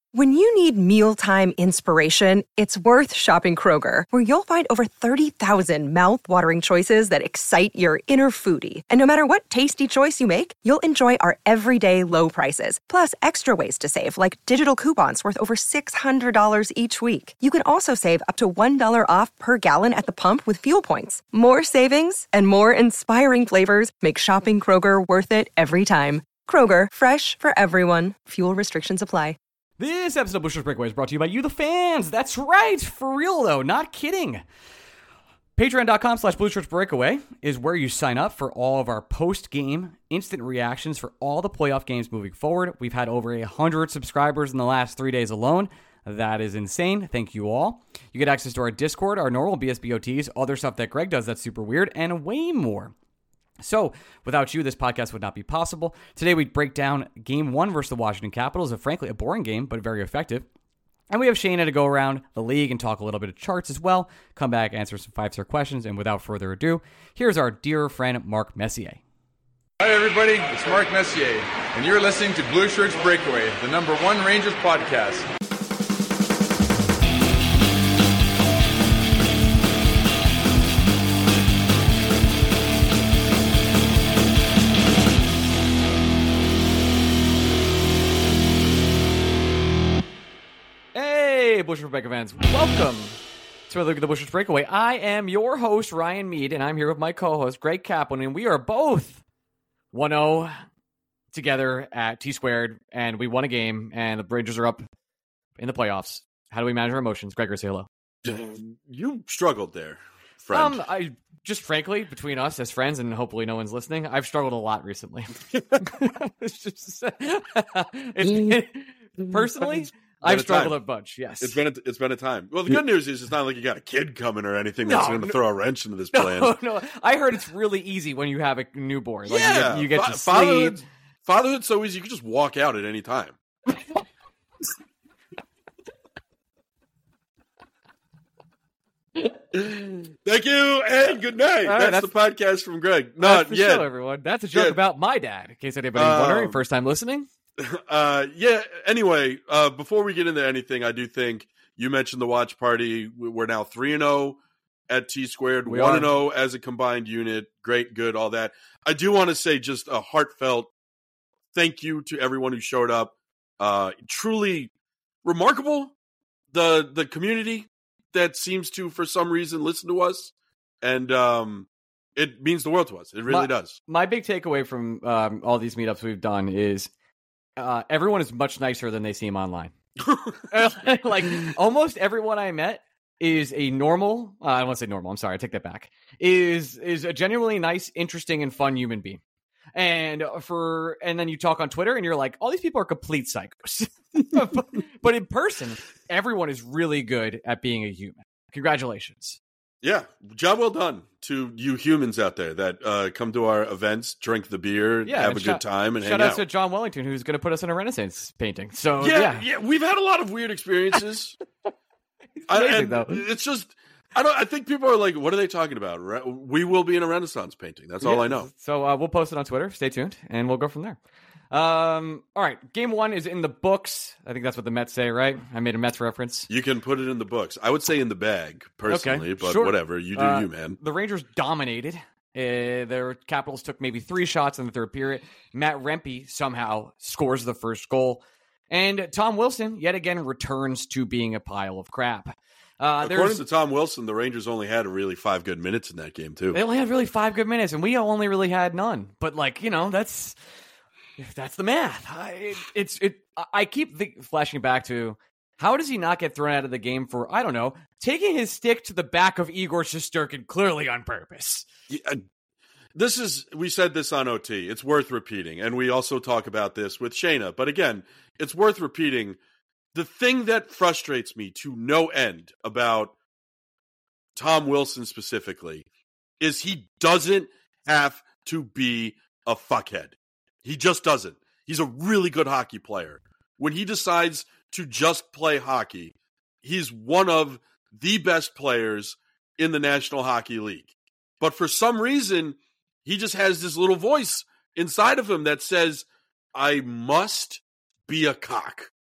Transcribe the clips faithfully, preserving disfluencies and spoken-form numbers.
When you need mealtime inspiration, it's worth shopping Kroger, where you'll find over thirty thousand mouth-watering choices that excite your inner foodie. And no matter what tasty choice you make, you'll enjoy our everyday low prices, plus extra ways to save, like digital coupons worth over six hundred dollars each week. You can also save up to one dollar off per gallon at the pump with fuel points. More savings and more inspiring flavors make shopping Kroger worth it every time. Kroger, fresh for everyone. Fuel restrictions apply. This episode of Blue Shirts Breakaway is brought to you by you, the fans. That's right. For real, though. Not kidding. Patreon.com slash Blue Shirts Breakaway is where you sign up for all of our post-game instant reactions for all the playoff games moving forward. We've had over one hundred subscribers in the last three days alone. That is insane. Thank you all. You get access to our Discord, our normal B S B O Ts, other stuff that Greg does that's super weird, and way more. So, without you, this podcast would not be possible. Today, we break down Game one versus the Washington Capitals, a frankly a boring game, but very effective. And we have Shayna to go around the league and talk a little bit of charts as well. Come back, answer some five-star questions, and without further ado, here's our dear friend, Mark Messier. Hi, everybody. It's Mark Messier, and you're listening to Blue Shirts Breakaway, the number one Rangers podcast. Hey, Blue Shirts Breakaway fans. Welcome to a look at the Blue Shirts Breakaway. I am your host, Ryan Mead, and I'm here with my co-host, Greg Kaplan, and we are both one oh together at T-Squared, and we won a game, and the Rangers are up in the playoffs. How do we manage our emotions? Gregor, say hello. You struggled there, friend. Um, I just frankly, between us as friends, and hopefully no one's listening, I've struggled a lot recently. It's just, it's, it, personally... I've struggled a bunch, yes. It's been a, it's been a time. Well, the good news is it's not like you got a kid coming or anything that's no, going to no, throw a wrench into this no, plan. No, I heard it's really easy when you have a newborn. Like yeah, you get, you get Fa- to sleep. Fatherhood, fatherhood's so easy, you can just walk out at any time. Thank you, and good night. Right, that's, that's the podcast from Greg. Not yet. That's the show, everyone. That's a joke yeah. about my dad, in case anybody's um, wondering. First time listening? Uh, yeah, anyway, uh, before we get into anything, I do think you mentioned the watch party. We're now three and oh at T-Squared, one and oh as a combined unit. Great, good, all that. I do want to say just a heartfelt thank you to everyone who showed up. Uh, truly remarkable, the the community that seems to, for some reason, listen to us. And um, it means the world to us. It really my, does. My big takeaway from um, all these meetups we've done is uh, everyone is much nicer than they seem online. Like, almost everyone I met is a normal, uh, I don't want to say normal, I'm sorry, I take that back, is is a genuinely nice, interesting, and fun human being. And for and then you talk on Twitter and you're like, all these people are complete psychos. but, but in person, everyone is really good at being a human. Congratulations. Yeah, job well done to you humans out there that uh, come to our events, drink the beer, yeah, have a shout, good time, and shout hang out out. to John Wellington, who's going to put us in a Renaissance painting. So yeah, yeah, yeah, we've had a lot of weird experiences. It's amazing, I, and though. It's just, I don't. I think people are like, "What are they talking about?" Re- We will be in a Renaissance painting. That's all yeah. I know. So uh, we'll post it on Twitter. Stay tuned, and we'll go from there. Um, all right, game one is in the books. I think that's what the Mets say, right? I made a Mets reference. You can put it in the books. I would say in the bag, personally, Okay, but sure. whatever. You do uh, you, man. The Rangers dominated. Uh, their Capitals took maybe three shots in the third period. Matt Rempe somehow scores the first goal. And Tom Wilson, yet again, returns to being a pile of crap. Uh, According to Tom Wilson, the Rangers only had really five good minutes in that game, too. They only had really five good minutes, and we only really had none. But, like, you know, that's... That's the math. I, it, it's it. I keep the, flashing back to how does he not get thrown out of the game for, I don't know, taking his stick to the back of Igor Shesterkin clearly on purpose. Yeah, this is, we said this on O T. It's worth repeating. And we also talk about this with Shayna. But again, it's worth repeating. The thing that frustrates me to no end about Tom Wilson specifically is he doesn't have to be a fuckhead. He just doesn't. He's a really good hockey player. When he decides to just play hockey, he's one of the best players in the National Hockey League. But for some reason, he just has this little voice inside of him that says, I must be a cock.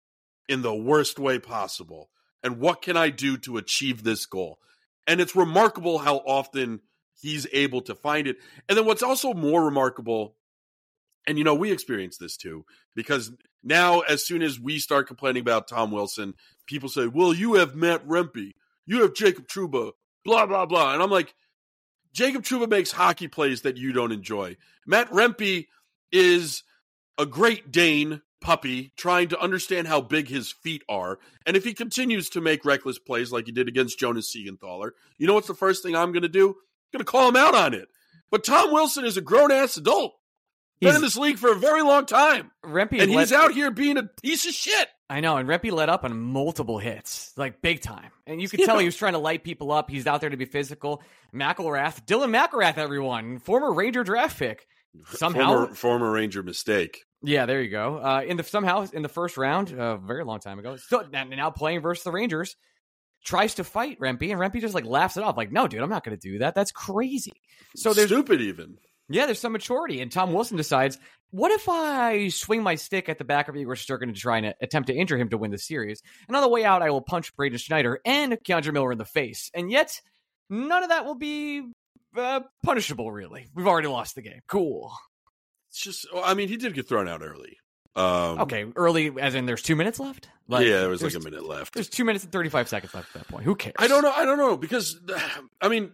in the worst way possible? And what can I do to achieve this goal? And it's remarkable how often he's able to find it. And then what's also more remarkable, and, you know, we experience this too, because now as soon as we start complaining about Tom Wilson, people say, well, you have Matt Rempe, you have Jacob Trouba, blah, blah, blah. And I'm like, Jacob Trouba makes hockey plays that you don't enjoy. Matt Rempe is a Great Dane puppy trying to understand how big his feet are. And if he continues to make reckless plays like he did against Jonas Siegenthaler, you know what's the first thing I'm going to do? I'm going to call him out on it. But Tom Wilson is a grown-ass adult. Been he's, in this league for a very long time. Rempe and he's let, out here being a piece of shit. I know, and Rempe let up on multiple hits, like big time. And you could yeah. tell he was trying to light people up. He's out there to be physical. McElrath, Dylan McElrath, everyone, former Ranger draft pick. Somehow, former, former Ranger mistake. Yeah, there you go. Uh, in the somehow in the first round, a uh, very long time ago, still now playing versus the Rangers, tries to fight Rempe, and Rempe just like laughs it off, like, "No, dude, I'm not going to do that. That's crazy." So there's stupid even. Yeah, there's some maturity, and Tom Wilson decides, what if I swing my stick at the back of Igor Shesterkin to try and attempt to injure him to win the series? And on the way out, I will punch Braden Schneider and Keandre Miller in the face. And yet, none of that will be uh, punishable, really. We've already lost the game. Cool. It's just, I mean, he did get thrown out early. Um, okay, early as in there's two minutes left? Like, yeah, there was like a minute left. There's two minutes and thirty-five seconds left at that point. Who cares? I don't know. I don't know, because, I mean...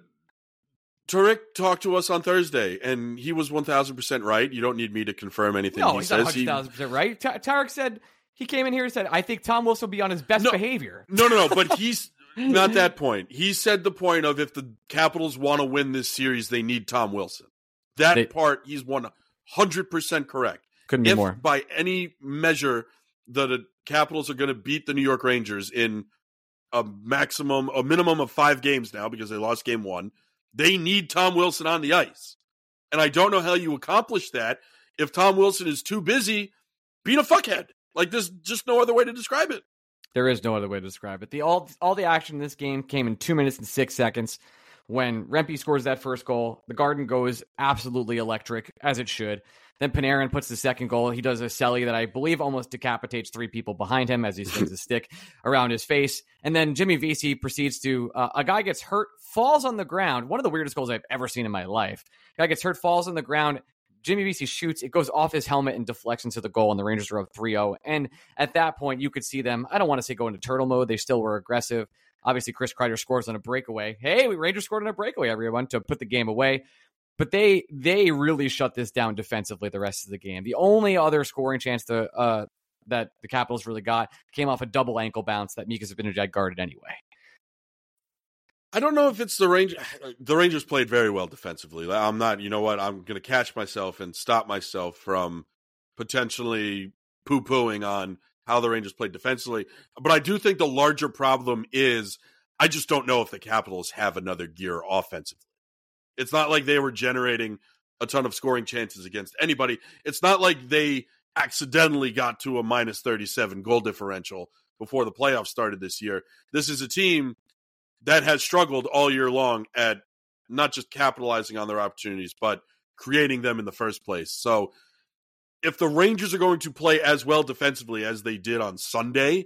Tarek talked to us on Thursday, and he was one thousand percent right. You don't need me to confirm anything no, he he's says. No, he's not one hundred thousand percent right. Ta- Tarek said, he came in here and said, I think Tom Wilson will be on his best no, behavior. No, no, no, but he's not that point. He said the point of if the Capitals want to win this series, they need Tom Wilson. That they, part, he's one hundred percent correct. Couldn't be if more. By any measure, the Capitals are going to beat the New York Rangers in a maximum, a minimum of five games now because they lost game one, they need Tom Wilson on the ice. And I don't know how you accomplish that if Tom Wilson is too busy being a fuckhead. Like, there's just no other way to describe it. There is no other way to describe it. The all all the action in this game came in two minutes and six seconds. When Rempe scores that first goal, the Garden goes absolutely electric, as it should. Then Panarin puts the second goal. He does a celly that I believe almost decapitates three people behind him as he swings a stick around his face. And then Jimmy Vesey proceeds to, uh, a guy gets hurt, falls on the ground. One of the weirdest goals I've ever seen in my life. Guy gets hurt, falls on the ground. Jimmy Vesey shoots. It goes off his helmet and deflects into the goal, and the Rangers are up three oh. And at that point, you could see them, I don't want to say go into turtle mode. They still were aggressive. Obviously, Chris Kreider scores on a breakaway. Hey, we Rangers scored on a breakaway, everyone, to put the game away. But they they really shut this down defensively the rest of the game. The only other scoring chance to, uh, that the Capitals really got came off a double ankle bounce that Mika Zibanejad guarded anyway. I don't know if it's the Rangers. The Rangers played very well defensively. I'm not, you know what, I'm going to catch myself and stop myself from potentially poo-pooing on how the Rangers played defensively. But I do think the larger problem is I just don't know if the Capitals have another gear offensively. It's not like they were generating a ton of scoring chances against anybody. It's not like they accidentally got to a minus thirty-seven goal differential before the playoffs started this year. This is a team that has struggled all year long at not just capitalizing on their opportunities, but creating them in the first place. So if the Rangers are going to play as well defensively as they did on Sunday,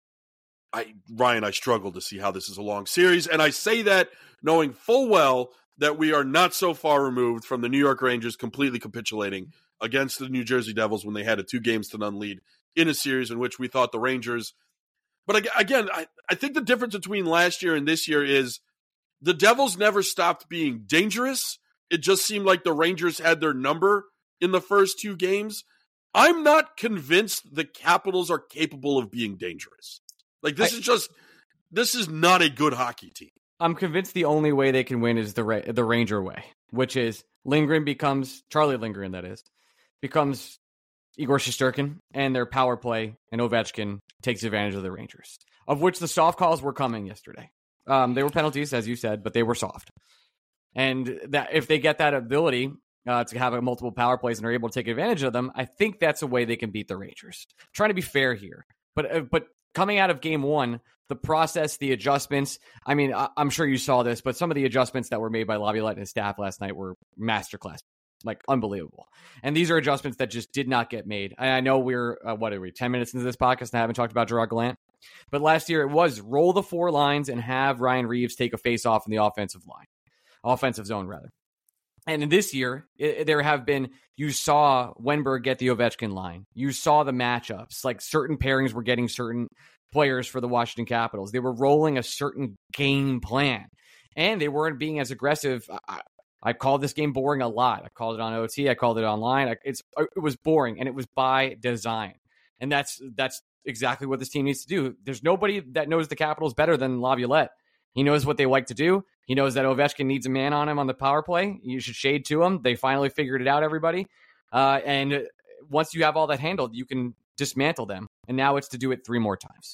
I Ryan, I struggle to see how this is a long series. And I say that knowing full well that we are not so far removed from the New York Rangers completely capitulating against the New Jersey Devils when they had a two games to none lead in a series in which we thought the Rangers. But again, I, I think the difference between last year and this year is the Devils never stopped being dangerous. It just seemed like the Rangers had their number in the first two games. I'm not convinced the Capitals are capable of being dangerous. Like, this I, is just, this is not a good hockey team. I'm convinced the only way they can win is the Ra- the Ranger way, which is Lindgren becomes, Charlie Lindgren, that is, becomes Igor Shesterkin, and their power play, and Ovechkin takes advantage of the Rangers, of which the soft calls were coming yesterday. Um, they were penalties, as you said, but they were soft. And that if they get that ability uh, to have a multiple power plays and are able to take advantage of them, I think that's a way they can beat the Rangers. I'm trying to be fair here, but uh, but coming out of game one, the process, the adjustments, I mean, I- I'm sure you saw this, but some of the adjustments that were made by Laviolette and his staff last night were masterclass. like unbelievable. And these are adjustments that just did not get made. And I know we're, uh, what are we, ten minutes into this podcast and I haven't talked about Gerard Gallant. But last year it was roll the four lines and have Ryan Reeves take a face off in the offensive line, offensive zone rather. And in this year, it, there have been, you saw Wenberg get the Ovechkin line. You saw the matchups, like certain pairings were getting certain players for the Washington Capitals. They were rolling a certain game plan, and they weren't being as aggressive. I, I called this game boring a lot. I called it on O T. I called it online. I, it's it was boring, and it was by design. And that's that's exactly what this team needs to do. There's nobody that knows the Capitals better than Laviolette. He knows what they like to do. He knows that Ovechkin needs a man on him on the power play. You should shade to him. They finally figured it out, everybody. Uh, and once you have all that handled, you can dismantle them. And now it's to do it three more times.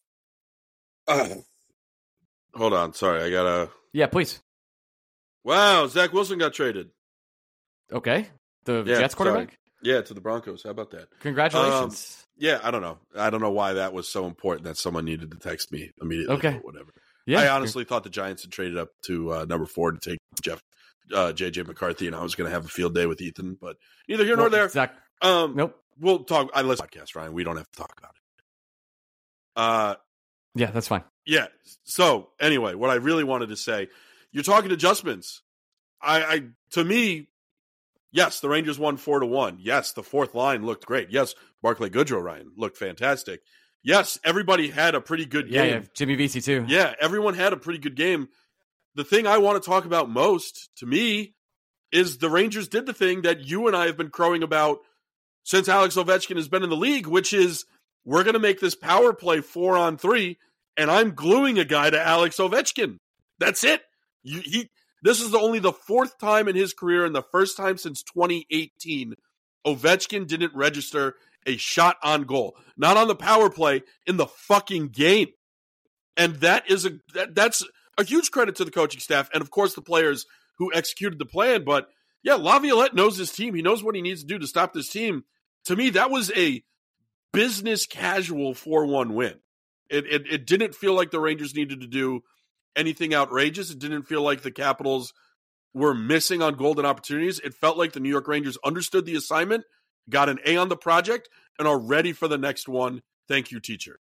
Uh, hold on. Sorry, I got to... Yeah, please. Wow, Zach Wilson got traded. Okay. The yeah, Jets quarterback? Sorry. Yeah, to the Broncos. How about that? Congratulations. Um, yeah, I don't know. I don't know why that was so important that someone needed to text me immediately. Okay. Or whatever. Yeah. I honestly thought the Giants had traded up to uh, number four to take Jeff uh, J J McCarthy, and I was going to have a field day with Ethan, but neither here nor well, there. Zach, um, nope. We'll talk. I listen to the podcast, Ryan. We don't have to talk about it. Uh, yeah, that's fine. Yeah. So anyway, what I really wanted to say, you're talking adjustments. I, I to me, yes, the Rangers won four to one. Yes, the fourth line looked great. Yes, Barclay Goodrow, Ryan, looked fantastic. Yes, everybody had a pretty good yeah, game. Yeah, Jimmy Vesey too. Yeah, everyone had a pretty good game. The thing I want to talk about most, to me, is the Rangers did the thing that you and I have been crowing about since Alex Ovechkin has been in the league, which is we're going to make this power play four on three, and I'm gluing a guy to Alex Ovechkin. That's it. You, he. This is the, only the fourth time in his career and the first time since twenty eighteen Ovechkin didn't register a shot on goal. Not on the power play, in the fucking game. And that is a that, that's a huge credit to the coaching staff and, of course, the players who executed the plan. But, yeah, Laviolette knows his team. He knows what he needs to do to stop this team. To me, that was a business casual four one win. It, it, it didn't feel like the Rangers needed to do anything outrageous. It didn't feel like the Capitals were missing on golden opportunities. It felt like the New York Rangers understood the assignment, got an A on the project, and are ready for the next one. Thank you, teacher.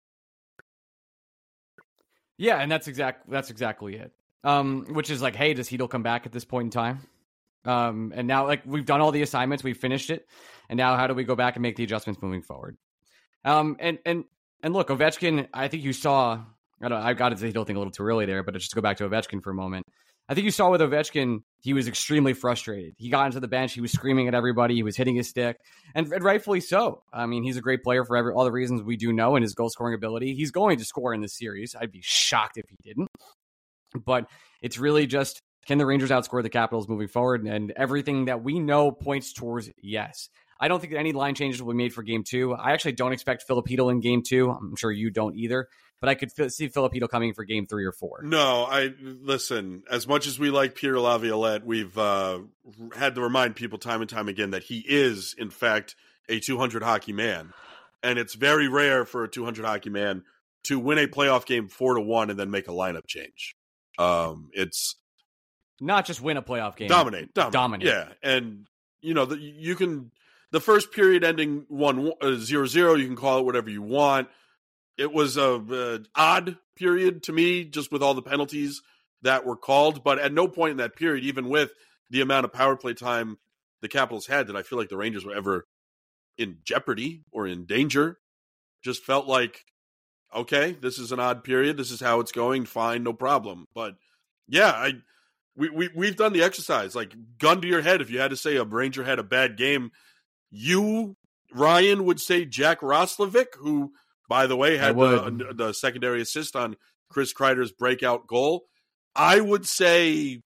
Yeah, and that's exact. That's exactly it. Um, which is like, hey, does Hedl come back at this point in time? Um, and now, like, we've done all the assignments, we've finished it, and now how do we go back and make the adjustments moving forward? Um, and and and look, Ovechkin, I think you saw. I don't. I got into the Hedl thing a little too early there, but just to go back to Ovechkin for a moment. I think you saw with Ovechkin, he was extremely frustrated. He got into the bench, he was screaming at everybody, he was hitting his stick, and, and rightfully so. I mean, he's a great player for every, all the reasons we do know, and his goal-scoring ability. He's going to score in this series. I'd be shocked if he didn't. But it's really just, can the Rangers outscore the Capitals moving forward? And everything that we know points towards yes. I don't think that any line changes will be made for game two. I actually don't expect Filipino in game two. I'm sure you don't either. But I could see Filipino coming for game three or four. No, I listen, as much as we like Pierre Laviolette, we've uh, had to remind people time and time again that he is, in fact, a two hundred hockey man. And it's very rare for a two hundred hockey man to win a playoff game four to one and then make a lineup change. Um, it's not just win a playoff game. Dominate. Dominate. Dominate. Yeah. And, you know, the, you can, the first period ending one, uh, zero, zero, you can call it whatever you want. It was a uh, odd period to me, just with all the penalties that were called. But at no point in that period, even with the amount of power play time the Capitals had, did I feel like the Rangers were ever in jeopardy or in danger. Just felt like, okay, this is an odd period. This is how it's going. Fine, no problem. But yeah, I we, we we've done the exercise. Like, gun to your head, if you had to say a Ranger had a bad game, you, Ryan, would say Jack Roslovic, who, by the way, had the, the secondary assist on Chris Kreider's breakout goal. I would say,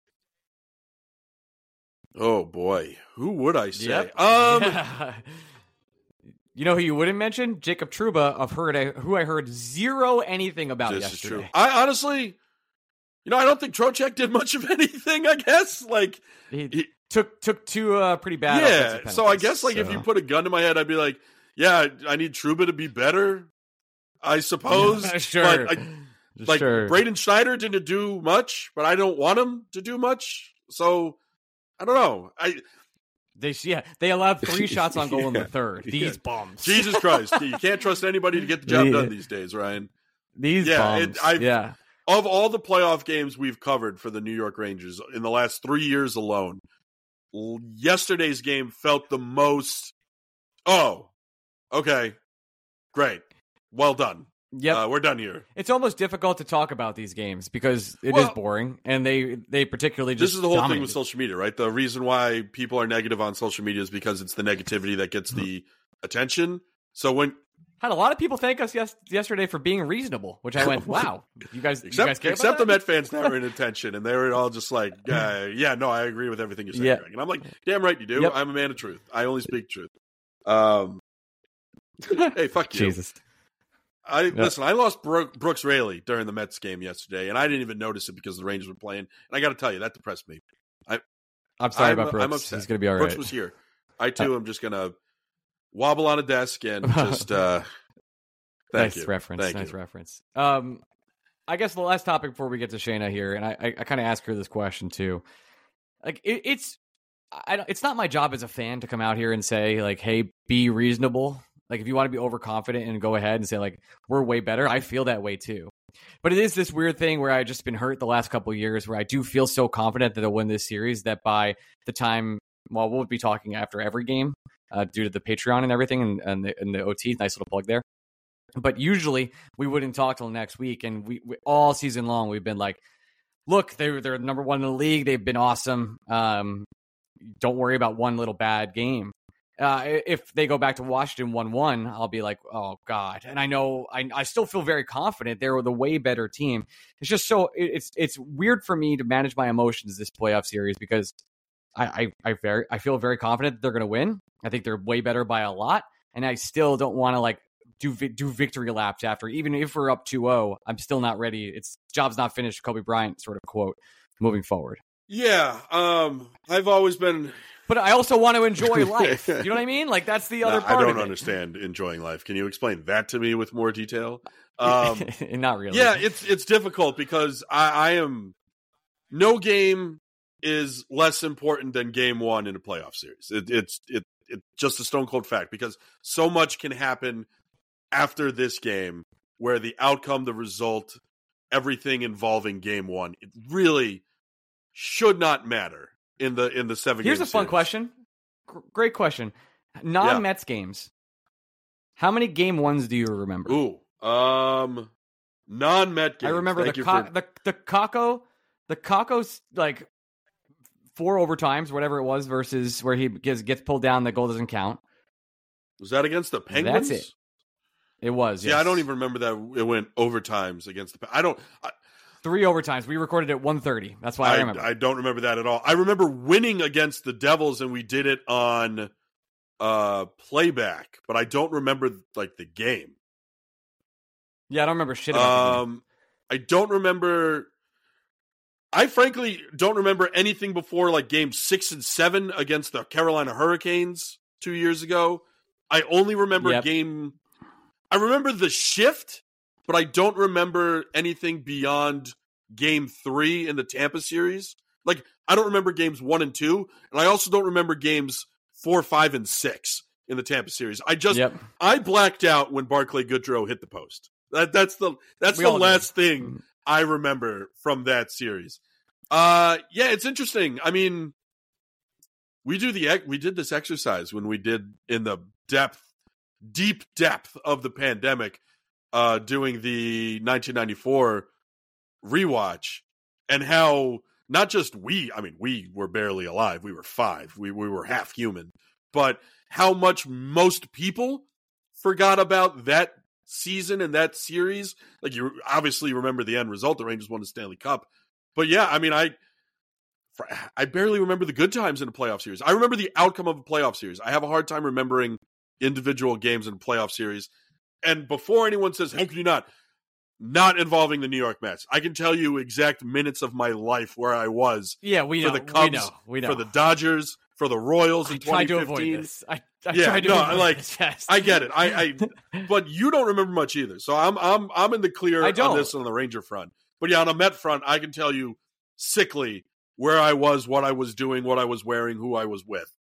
oh boy, who would I say? Yep. Um, you know who you wouldn't mention? Jacob Trouba, of heard who I heard zero anything about this yesterday. Is true. I honestly, you know, I don't think Trocheck did much of anything. I guess like he, he took took two uh, pretty bad. Yeah, so I guess like so. if you put a gun to my head, I'd be like, yeah, I need Trouba to be better, I suppose. Sure. But I, like sure. Braden Schneider didn't do much, but I don't want him to do much. So I don't know. I They yeah, they allowed three shots on goal yeah, in the third. These yeah. bums. Jesus Christ. You can't trust anybody to get the job done these days, Ryan. These yeah, bums. It, yeah. Of all the playoff games we've covered for the New York Rangers in the last three years alone, yesterday's game felt the most, oh, okay, great, well done. Yep. Uh, we're done here. It's almost difficult to talk about these games because it well, is boring, and they, they particularly just This is the whole dominated. thing with social media, right? The reason why people are negative on social media is because it's the negativity that gets the attention. So when... Had a lot of people thank us yes, yesterday for being reasonable, which I went, wow, you guys, except, you guys care except about the that? Met fans that were in attention, and they were all just like, uh, yeah, no, I agree with everything you're saying, yeah. Greg. And I'm like, damn right you do. Yep. I'm a man of truth. I only speak truth. Um, hey, fuck you. Jesus. I yep. Listen, I lost Brooke, Brooks Raley during the Mets game yesterday, and I didn't even notice it because the Rangers were playing. And I got to tell you, that depressed me. I, I'm sorry I'm, about Brooks. I'm upset. He's going to be all right. Brooks was here. I, too, am just going to wobble on a desk and just... Uh, Thank nice you. reference. Thank nice you. reference. Um, I guess the last topic before we get to Shayna here, and I, I, I kind of ask her this question too. Like, it, it's, I don't, it's not my job as a fan to come out here and say like, "Hey, be reasonable." Like, if you want to be overconfident and go ahead and say like, "We're way better," I feel that way too. But it is this weird thing where I've just been hurt the last couple of years, where I do feel so confident that they'll win this series that by the time, well, we'll be talking after every game uh, due to the Patreon and everything, and, and the and the O T. Nice little plug there. But usually we wouldn't talk till next week, and we, we all season long we've been like, "Look, they're they're number one in the league. They've been awesome. Um, don't worry about one little bad game." Uh, if they go back to Washington one one, I'll be like, "Oh God!" And I know I I still feel very confident they're the way better team. It's just so it's it's weird for me to manage my emotions this playoff series because I I, I very I feel very confident that they're going to win. I think they're way better by a lot, and I still don't want to like. Do do victory laps after, even if we're up two oh, I'm still not ready. It's job's not finished. Kobe Bryant sort of quote moving forward. Yeah, um, I've always been, but I also want to enjoy life. You know what I mean? Like that's the other nah, part. I don't of it. understand enjoying life. Can you explain that to me with more detail? Um, not really. Yeah, it's it's difficult because I, I am no game is less important than game one in a playoff series. It, it's it it's just a stone cold fact because so much can happen after this game where the outcome, the result, everything involving game one, it really should not matter in the in the seven Here's game a fun series. question. G- great question. Non-Mets yeah. games. How many game ones do you remember? Ooh. Um non-Met games. I remember Thank the co- for... the the Kako the Kako's like four overtimes, whatever it was, versus where he gets gets pulled down, the goal doesn't count. Was that against the Penguins? That's it. It was. Yeah, yes. I don't even remember that it went overtimes against the. I don't. I, Three overtimes. We recorded at one thirty. That's why I, I remember. I don't remember that at all. I remember winning against the Devils, and we did it on uh, playback, but I don't remember like the game. Yeah, I don't remember shit about um, the game. I don't remember. I frankly don't remember anything before like game six and seven against the Carolina Hurricanes two years ago. I only remember yep. game. I remember the shift, but I don't remember anything beyond game three in the Tampa series. Like, I don't remember games one and two, and I also don't remember games four, five, and six in the Tampa series. I just, yep. I blacked out when Barclay Goodrow hit the post. That that's the that's we the last did. thing I remember from that series. Uh, yeah, it's interesting. I mean, we do the we did this exercise when we did in the depth, deep depth of the pandemic, uh, doing the nineteen ninety-four rewatch, and how not just we, I mean, we were barely alive. We were five. We we were half human, but how much most people forgot about that season and that series. Like, you obviously remember the end result. The Rangers won the Stanley Cup. But yeah, I mean, I I barely remember the good times in a playoff series. I remember the outcome of a playoff series. I have a hard time remembering individual games in a playoff series. And before anyone says, how can you not? Not involving the New York Mets. I can tell you exact minutes of my life where I was. Yeah, we for know. the Cubs, we know. We know. For the Dodgers, for the Royals in I tried twenty fifteen. To avoid this. I, I yeah, tried to no, avoid like this. Yes. I get it. I, I, but you don't remember much either. So I'm, I'm, I'm in the clear I don't. on this on the Ranger front. But yeah, on a Met front, I can tell you sickly where I was, what I was doing, what I was wearing, who I was with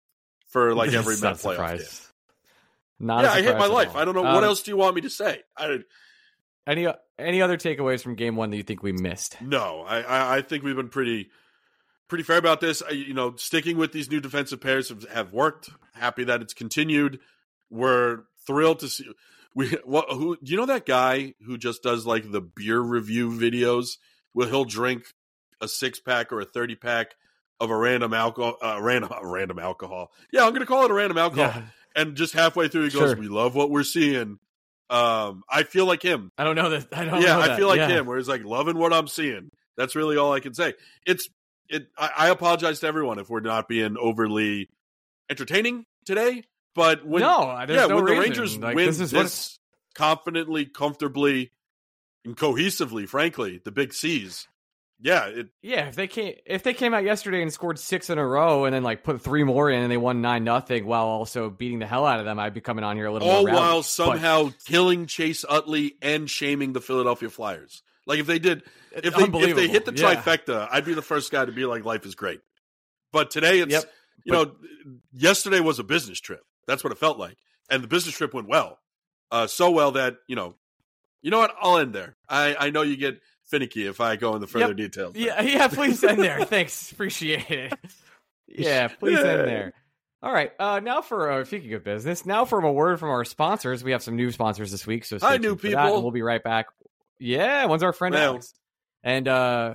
for like every Met playoff surprise. game. Not yeah, I hate my life. All. I don't know. Um, what else do you want me to say? I Any any other takeaways from game one that you think we missed? No, I, I, I think we've been pretty pretty fair about this. I, you know, sticking with these new defensive pairs have, have worked. Happy that it's continued. We're thrilled to see. We what who do you know that guy who just does like the beer review videos where he'll drink a six pack or a thirty pack of a random alcohol, uh, random random alcohol. Yeah, I'm gonna call it a random alcohol. Yeah. And just halfway through, he goes, Sure. "We love what we're seeing." Um, I feel like him. I don't know that. I don't. yeah, know I that. feel like yeah. him, where he's like loving what I'm seeing. That's really all I can say. It's it. I, I apologize to everyone if we're not being overly entertaining today. But when No, there's yeah, no when the reason. Rangers Like, win this this, is what- confidently, comfortably, and cohesively, frankly, the big C's. Yeah, it, Yeah, if they came if they came out yesterday and scored six in a row and then like put three more in and they won nine nothing while also beating the hell out of them, I'd be coming on here a little all more rowdy. while But- somehow killing Chase Utley and shaming the Philadelphia Flyers. Like if they did, if they if Unbelievable. they hit the Yeah. trifecta, I'd be the first guy to be like, life is great. But today, it's Yep. you know, yesterday was a business trip. That's what it felt like, and the business trip went well, uh, so well that you know, you know what? I'll end there. I I know you get finicky if I go into further Yep. details. Yeah, yeah, please end there. Thanks. Appreciate it. Yeah, please Yeah. end there. All right. Uh, now for uh, speaking of business, now for a word from our sponsors. We have some new sponsors this week, so stay Hi, tuned new for that, people. and we'll be right back. Yeah, one's our friend Well. Alex, and uh,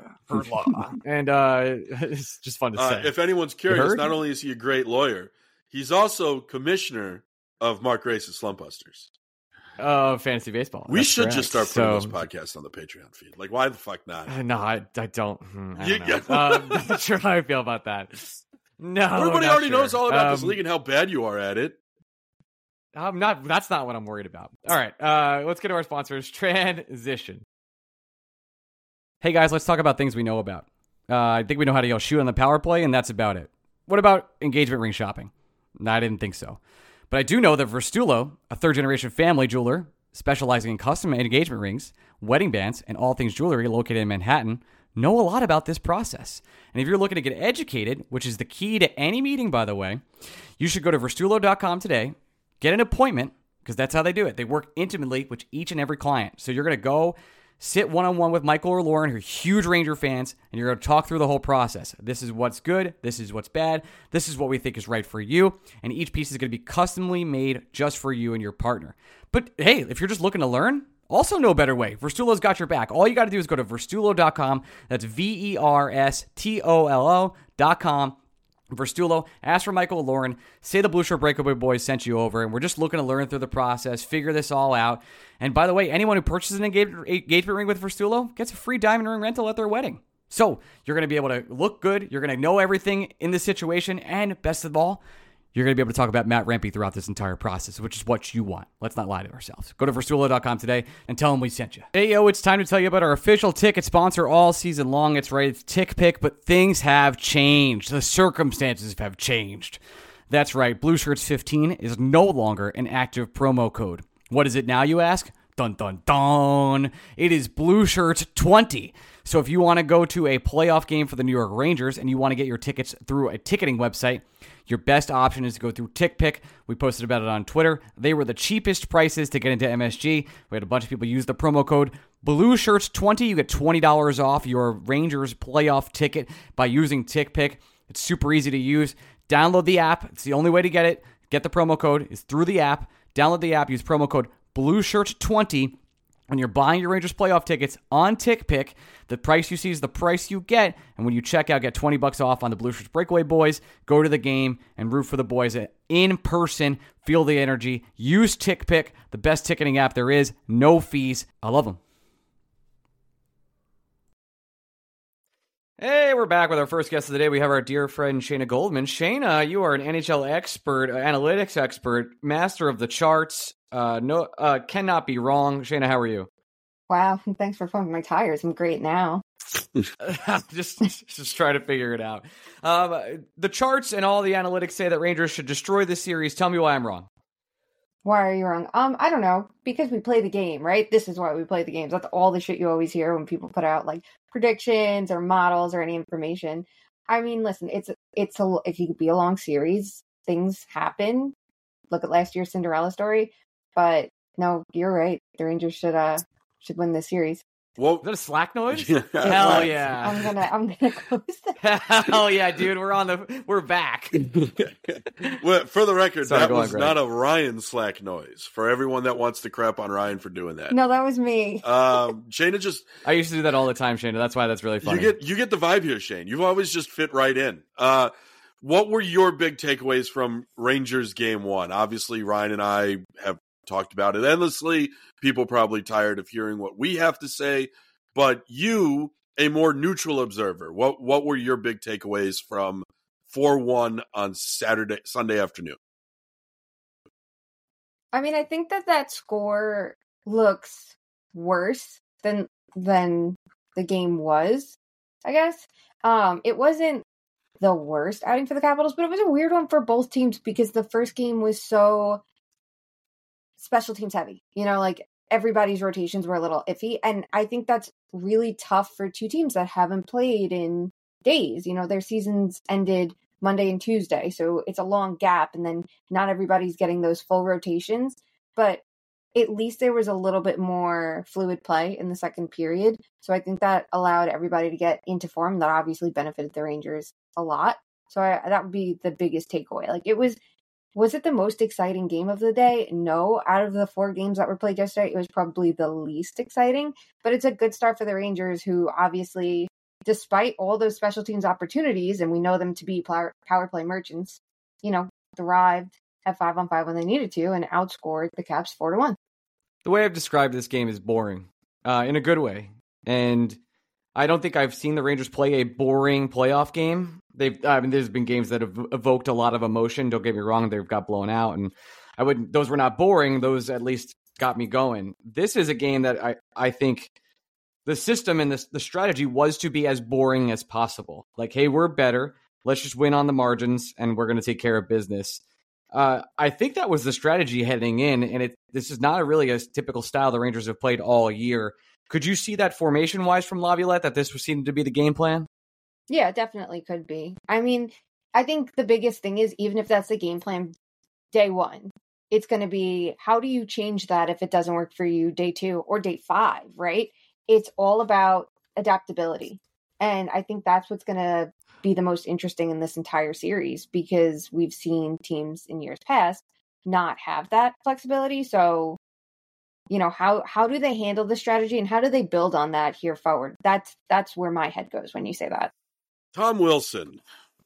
and uh, it's just fun to Uh, say. if anyone's curious, heard? not only is he a great lawyer, he's also commissioner of Mark Grace's Slumpbusters. Uh, fantasy baseball. We That's should correct. just start putting So- those podcasts on the Patreon feed. Like, why the fuck not? Uh, No, I, I don't. hmm, I You- don't know. uh, I'm not sure how I feel about that. No, Everybody not already sure. knows all about this Um, league and how bad you are at it. I'm not. That's not what I'm worried about. All right, uh, let's get to our sponsors. Transition. Hey guys, let's talk about things we know about. Uh, I think we know how to yell shoot on the power play, and that's about it. What about engagement ring shopping? No, I didn't think so. But I do know that Verstulo, a third-generation family jeweler specializing in custom engagement rings, wedding bands, and all things jewelry located in Manhattan, know a lot about this process. And if you're looking to get educated, which is the key to any meeting, by the way, you should go to verstulo dot com today, get an appointment, because that's how they do it. They work intimately with each and every client. So you're going to go sit one-on-one with Michael or Lauren, who are huge Ranger fans, and you're going to talk through the whole process. This is what's good. This is what's bad. This is what we think is right for you. And each piece is going to be customly made just for you and your partner. But hey, if you're just looking to learn, also no better way. Verstulo's got your back. All you got to do is go to verstulo dot com. That's V E R S T O L O dot com. Verstulo, ask for Michael or Lauren, say the Blue Shirt Breakaway Boys sent you over, and we're just looking to learn through the process, figure this all out. And by the way, anyone who purchases an engagement, engagement ring with Verstulo gets a free diamond ring rental at their wedding. So you're going to be able to look good, you're going to know everything in this situation, and best of all, you're going to be able to talk about Matt Rempe throughout this entire process, which is what you want. Let's not lie to ourselves. Go to verstulo dot com today and tell them we sent you. Hey, yo, it's time to tell you about our official ticket sponsor all season long. It's right, it's TickPick, but things have changed. The circumstances have changed. That's right, Blue Shirts fifteen is no longer an active promo code. What is it now, you ask? Dun, dun, dun. It is Blue Shirts twenty. So if you want to go to a playoff game for the New York Rangers and you want to get your tickets through a ticketing website, your best option is to go through TickPick. We posted about it on Twitter. They were the cheapest prices to get into M S G. We had a bunch of people use the promo code Blue Shirts twenty. You get twenty dollars off your Rangers playoff ticket by using TickPick. It's super easy to use. Download the app. It's the only way to get it. Get the promo code. It's through the app. Download the app. Use promo code Blue Shirts twenty. When you're buying your Rangers playoff tickets on TickPick, the price you see is the price you get. And when you check out, get twenty bucks off on the Blue Shirts Breakaway Boys. Go to the game and root for the boys in person. Feel the energy. Use TickPick, the best ticketing app there is. No fees. I love them. Hey, we're back with our first guest of the day. We have our dear friend Shayna Goldman. Shayna, you are an N H L expert, uh, analytics expert, master of the charts. Uh, no, uh, cannot be wrong. Shayna, how are you? Wow, thanks for pumping my tires. I'm great now. just, just try to figure it out. Um, the charts and all the analytics say that Rangers should destroy this series. Tell me why I'm wrong. Why are you wrong? Um, I don't know. Because we play the game, right? This is why we play the games. That's all the shit you always hear when people put out like predictions or models or any information. I mean, listen, it's it's a it could be a long series. things happen. Look at last year's Cinderella story. But no, you're right. The Rangers should uh should win this series. Well, Is that a Slack noise? Yeah. Hell yeah. I'm gonna I'm gonna close that. Hell yeah, dude. We're on the we're back. well, for the record, Sorry, that go on, was Greg. not a Ryan Slack noise. For everyone that wants to crap on Ryan for doing that. No, that was me. Um, Shayna just I used to do that all the time, Shane. That's why that's really funny. you get you get the vibe here, Shane. You've always just fit right in. Uh, what were your big takeaways from Rangers game one? Obviously, Ryan and I have talked about it endlessly. People probably tired of hearing what we have to say, but you, a more neutral observer, what what were your big takeaways from four one on Saturday Sunday afternoon? I mean, I think that that score looks worse than than the game was, I guess. Um, it wasn't the worst outing for the Capitals, but it was a weird one for both teams because the first game was so special teams heavy. You know, like everybody's rotations were a little iffy. And I think that's really tough for two teams that haven't played in days. You know, their seasons ended Monday and Tuesday. So it's a long gap. And then not everybody's getting those full rotations. But at least there was a little bit more fluid play in the second period. So I think that allowed everybody to get into form. That obviously benefited the Rangers a lot. So I, that would be the biggest takeaway. Like it was, was it the most exciting game of the day? No. Out of the four games that were played yesterday, it was probably the least exciting. But it's a good start for the Rangers, who obviously, despite all those special teams opportunities, and we know them to be power, power play merchants, you know, thrived at five on five when they needed to and outscored the Caps four to one. The way I've described this game is boring, uh, in a good way. And I don't think I've seen the Rangers play a boring playoff game. They've, I mean, there's been games that have evoked a lot of emotion. Don't get me wrong; they've got blown out, and I wouldn't. Those were not boring. Those at least got me going. This is a game that I, I think the system and the the strategy was to be as boring as possible. Like, hey, we're better. Let's just win on the margins, and we're going to take care of business. Uh, I think that was the strategy heading in, and it this is not a really a typical style the Rangers have played all year. Could you see that formation-wise from Laviolette, that this seemed to be the game plan? Yeah, it definitely could be. I mean, I think the biggest thing is, even if that's the game plan day one, it's going to be, how do you change that if it doesn't work for you day two or day five, right? It's all about adaptability. And I think that's what's going to be the most interesting in this entire series, because we've seen teams in years past not have that flexibility. So, you know, how how do they handle the strategy, and how do they build on that here forward? That's that's where my head goes when you say that. Tom Wilson.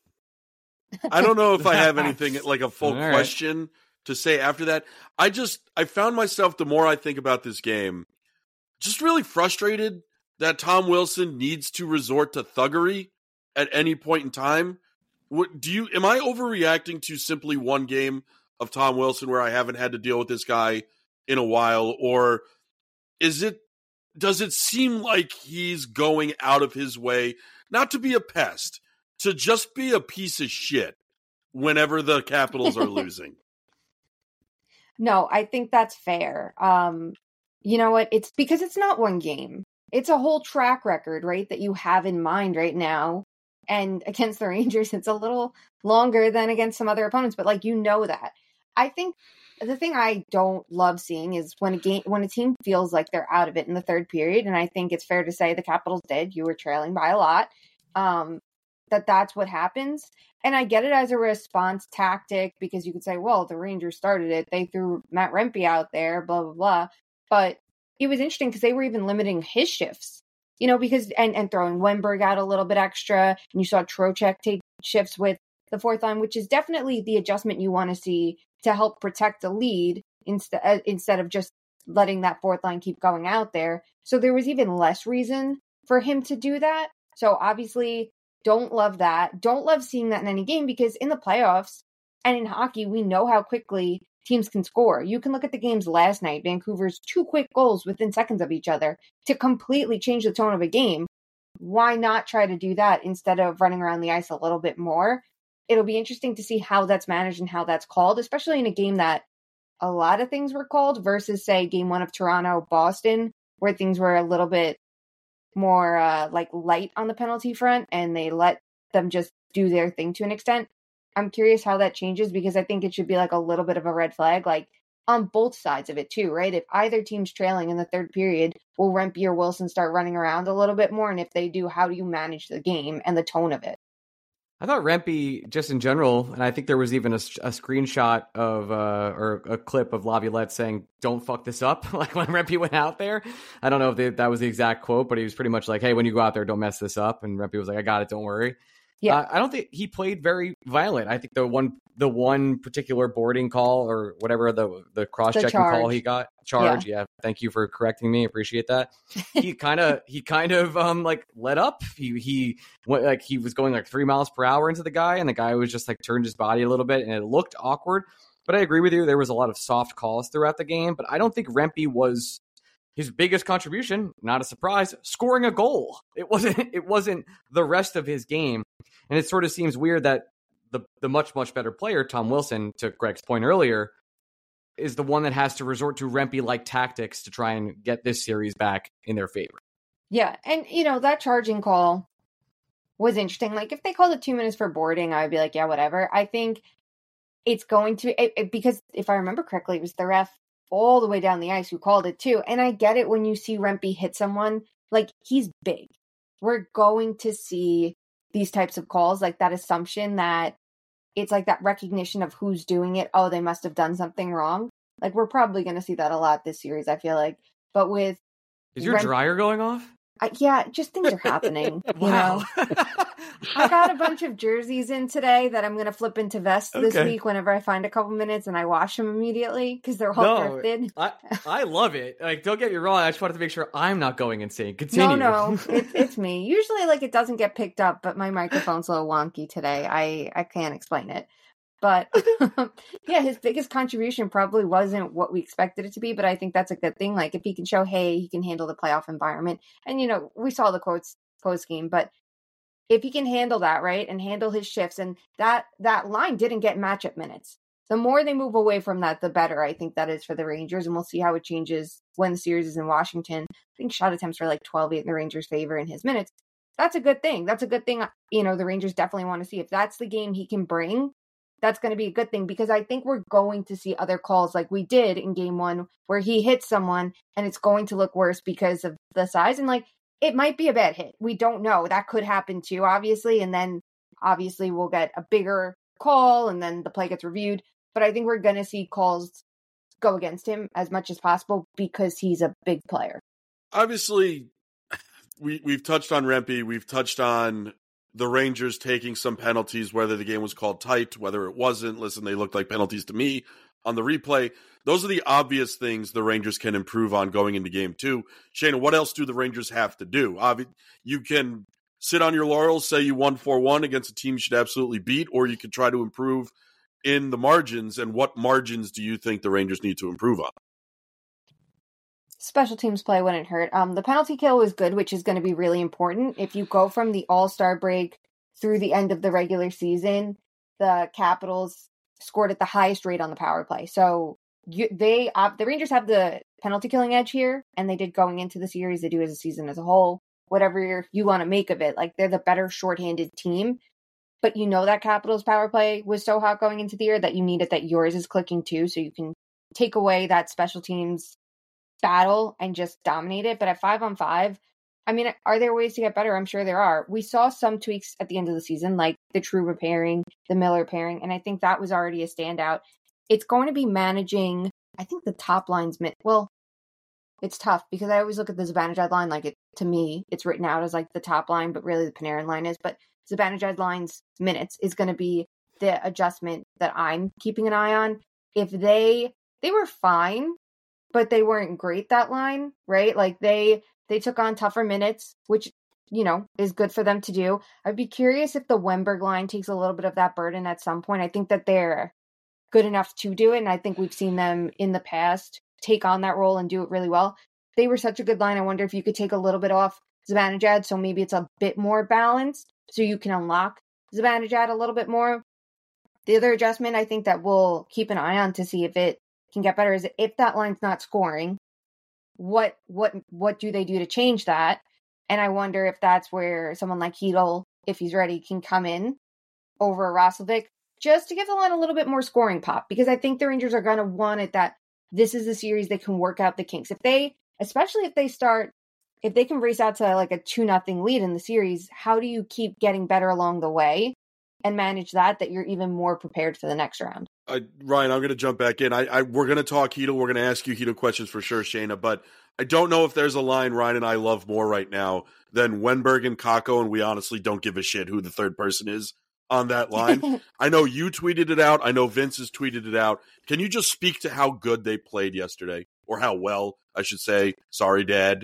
I don't know if I have anything like a full All question right. to say after that. I just, I found myself, the more I think about this game, just really frustrated that Tom Wilson needs to resort to thuggery at any point in time. What do you, am I overreacting to simply one game of Tom Wilson where I haven't had to deal with this guy in a while? Or is it, does it seem like he's going out of his way not to be a pest, to just be a piece of shit whenever the Capitals are losing? No, I think that's fair. Um, you know what? It's because it's not one game. It's a whole track record, right, that you have in mind right now. And against the Rangers, it's a little longer than against some other opponents, but like, you know that. I think the thing I don't love seeing is when a game, when a team feels like they're out of it in the third period, and I think it's fair to say the Capitals did. You were trailing by a lot. Um, that that's what happens. And I get it as a response tactic, because you could say, well, the Rangers started it. They threw Matt Rempe out there, blah, blah, blah. But it was interesting because they were even limiting his shifts, you know, because, and, and throwing Wenberg out a little bit extra. And you saw Trocheck take shifts with the fourth line, which is definitely the adjustment you want to see to help protect the lead instead, uh, instead of just letting that fourth line keep going out there. So there was even less reason for him to do that. So obviously, don't love that. Don't love seeing that in any game, because in the playoffs and in hockey, we know how quickly teams can score. You can look at the games last night, Vancouver's two quick goals within seconds of each other to completely change the tone of a game. Why not try to do that instead of running around the ice a little bit more? It'll be interesting to see how that's managed and how that's called, especially in a game that a lot of things were called versus, say, game one of Toronto, Boston, where things were a little bit more uh, like light on the penalty front, and they let them just do their thing to an extent. I'm curious how that changes, because I think it should be like a little bit of a red flag, like on both sides of it too, right? If either team's trailing in the third period, will Rempe or Wilson start running around a little bit more? And if they do, how do you manage the game and the tone of it? I thought Rempe, just in general, and I think there was even a, a screenshot of, uh, or a clip of Laviolette saying, "Don't fuck this up," like when Rempe went out there. I don't know if they, that was the exact quote, but he was pretty much like, "Hey, when you go out there, don't mess this up." And Rempe was like, "I got it, don't worry." Yeah, uh, I don't think he played very violent. I think the one the one particular boarding call or whatever the the cross checking call he got charge. Yeah. yeah, thank you for correcting me. Appreciate that. He kind of he kind of um like let up. He he went like he was going like three miles per hour into the guy, and the guy was just like turned his body a little bit, and it looked awkward. But I agree with you. There was a lot of soft calls throughout the game, but I don't think Rempe was his biggest contribution. Not a surprise, scoring a goal. It wasn't. It wasn't the rest of his game. And it sort of seems weird that the the much, much better player, Tom Wilson, to Greg's point earlier, is the one that has to resort to Rempe-like tactics to try and get this series back in their favor. Yeah, and, you know, that charging call was interesting. Like, if they called it two minutes for boarding, I would be like, yeah, whatever. I think it's going to, it, it, because if I remember correctly, it was the ref all the way down the ice who called it too. And I get it when you see Rempe hit someone, like, he's big. We're going to see these types of calls, like that assumption that it's like that recognition of who's doing it. Oh, they must have done something wrong. Like, we're probably going to see that a lot this series, I feel like. But with Is your Rem- dryer going off? I, yeah, just things are happening. Wow. You know? I got a bunch of jerseys in today that I'm going to flip into vests this Okay. week whenever I find a couple minutes, and I wash them immediately because they're all No, thrifted. I, I love it. Like, don't get me wrong. I just wanted to make sure I'm not going insane. Continue. No, no, it's it's me. Usually, like, it doesn't get picked up, but my microphone's a little wonky today. I, I can't explain it. But yeah, his biggest contribution probably wasn't what we expected it to be, but I think that's a good thing. Like, if he can show, hey, he can handle the playoff environment. And, you know, we saw the quotes post game, but if he can handle that, right, and handle his shifts, and that that line didn't get matchup minutes. The more they move away from that, the better I think that is for the Rangers, and we'll see how it changes when the series is in Washington. I think shot attempts were like twelve eight in the Rangers' favor in his minutes. That's a good thing. That's a good thing, you know, the Rangers definitely want to see. If that's the game he can bring, that's going to be a good thing, because I think we're going to see other calls like we did in game one where he hits someone and it's going to look worse because of the size. And like, it might be a bad hit. We don't know. That could happen too, obviously. And then obviously we'll get a bigger call and then the play gets reviewed. But I think we're going to see calls go against him as much as possible because he's a big player. Obviously, we, we've touched on Rempe. We've touched on the Rangers taking some penalties, whether the game was called tight, whether it wasn't. Listen, they looked like penalties to me on the replay. Those are the obvious things the Rangers can improve on going into game two. Shayna, what else do the Rangers have to do? Obvi- you can sit on your laurels, say you won four one against a team you should absolutely beat, or you could try to improve in the margins. And what margins do you think the Rangers need to improve on? Special teams play wouldn't hurt. Um, the penalty kill was good, which is going to be really important. If you go from the All-Star break through the end of the regular season, the Capitals scored at the highest rate on the power play. So you, they, uh, the Rangers have the penalty killing edge here, and they did going into the series. They do as a season as a whole. Whatever you want to make of it, like, they're the better shorthanded team. But you know that Capitals power play was so hot going into the year that you need it, that yours is clicking too, so you can take away that special teams battle and just dominate it. But at five on five, I mean, are there ways to get better? I'm sure there are. We saw some tweaks at the end of the season, like the Trouba pairing, the Miller pairing, and I think that was already a standout. It's going to be managing, I think, the top line's mit. Well, it's tough because I always look at the Zibanejad line like, it to me, it's written out as like the top line, but really the Panarin line is. But Zibanejad line's minutes is going to be the adjustment that I'm keeping an eye on. If they they were fine, but they weren't great, that line, right? Like, they they took on tougher minutes, which, you know, is good for them to do. I'd be curious if the Wennberg line takes a little bit of that burden at some point. I think that they're good enough to do it, and I think we've seen them in the past take on that role and do it really well. They were such a good line. I wonder if you could take a little bit off Zibanejad, so maybe it's a bit more balanced, so you can unlock Zibanejad a little bit more. The other adjustment I think that we'll keep an eye on to see if it can get better is if that line's not scoring, what what what do they do to change that? And I wonder if that's where someone like Hedl, if he's ready, can come in over Roslovic. just to give the line a little bit more scoring pop, because I think the Rangers are going to want it that this is the series they can work out the kinks. If they, especially if they start, if they can race out to like a two nothing lead in the series, how do you keep getting better along the way and manage that, that you're even more prepared for the next round? Uh, Ryan, I'm going to jump back in. I, I We're going to talk Chytil. We're going to ask you Chytil questions for sure, Shayna, but I don't know if there's a line Ryan and I love more right now than Wennberg and Kakko, and we honestly don't give a shit who the third person is on that line. I know you tweeted it out. I know Vince has tweeted it out. Can you just speak to how good they played yesterday? Or how well, I should say. Sorry, Dad.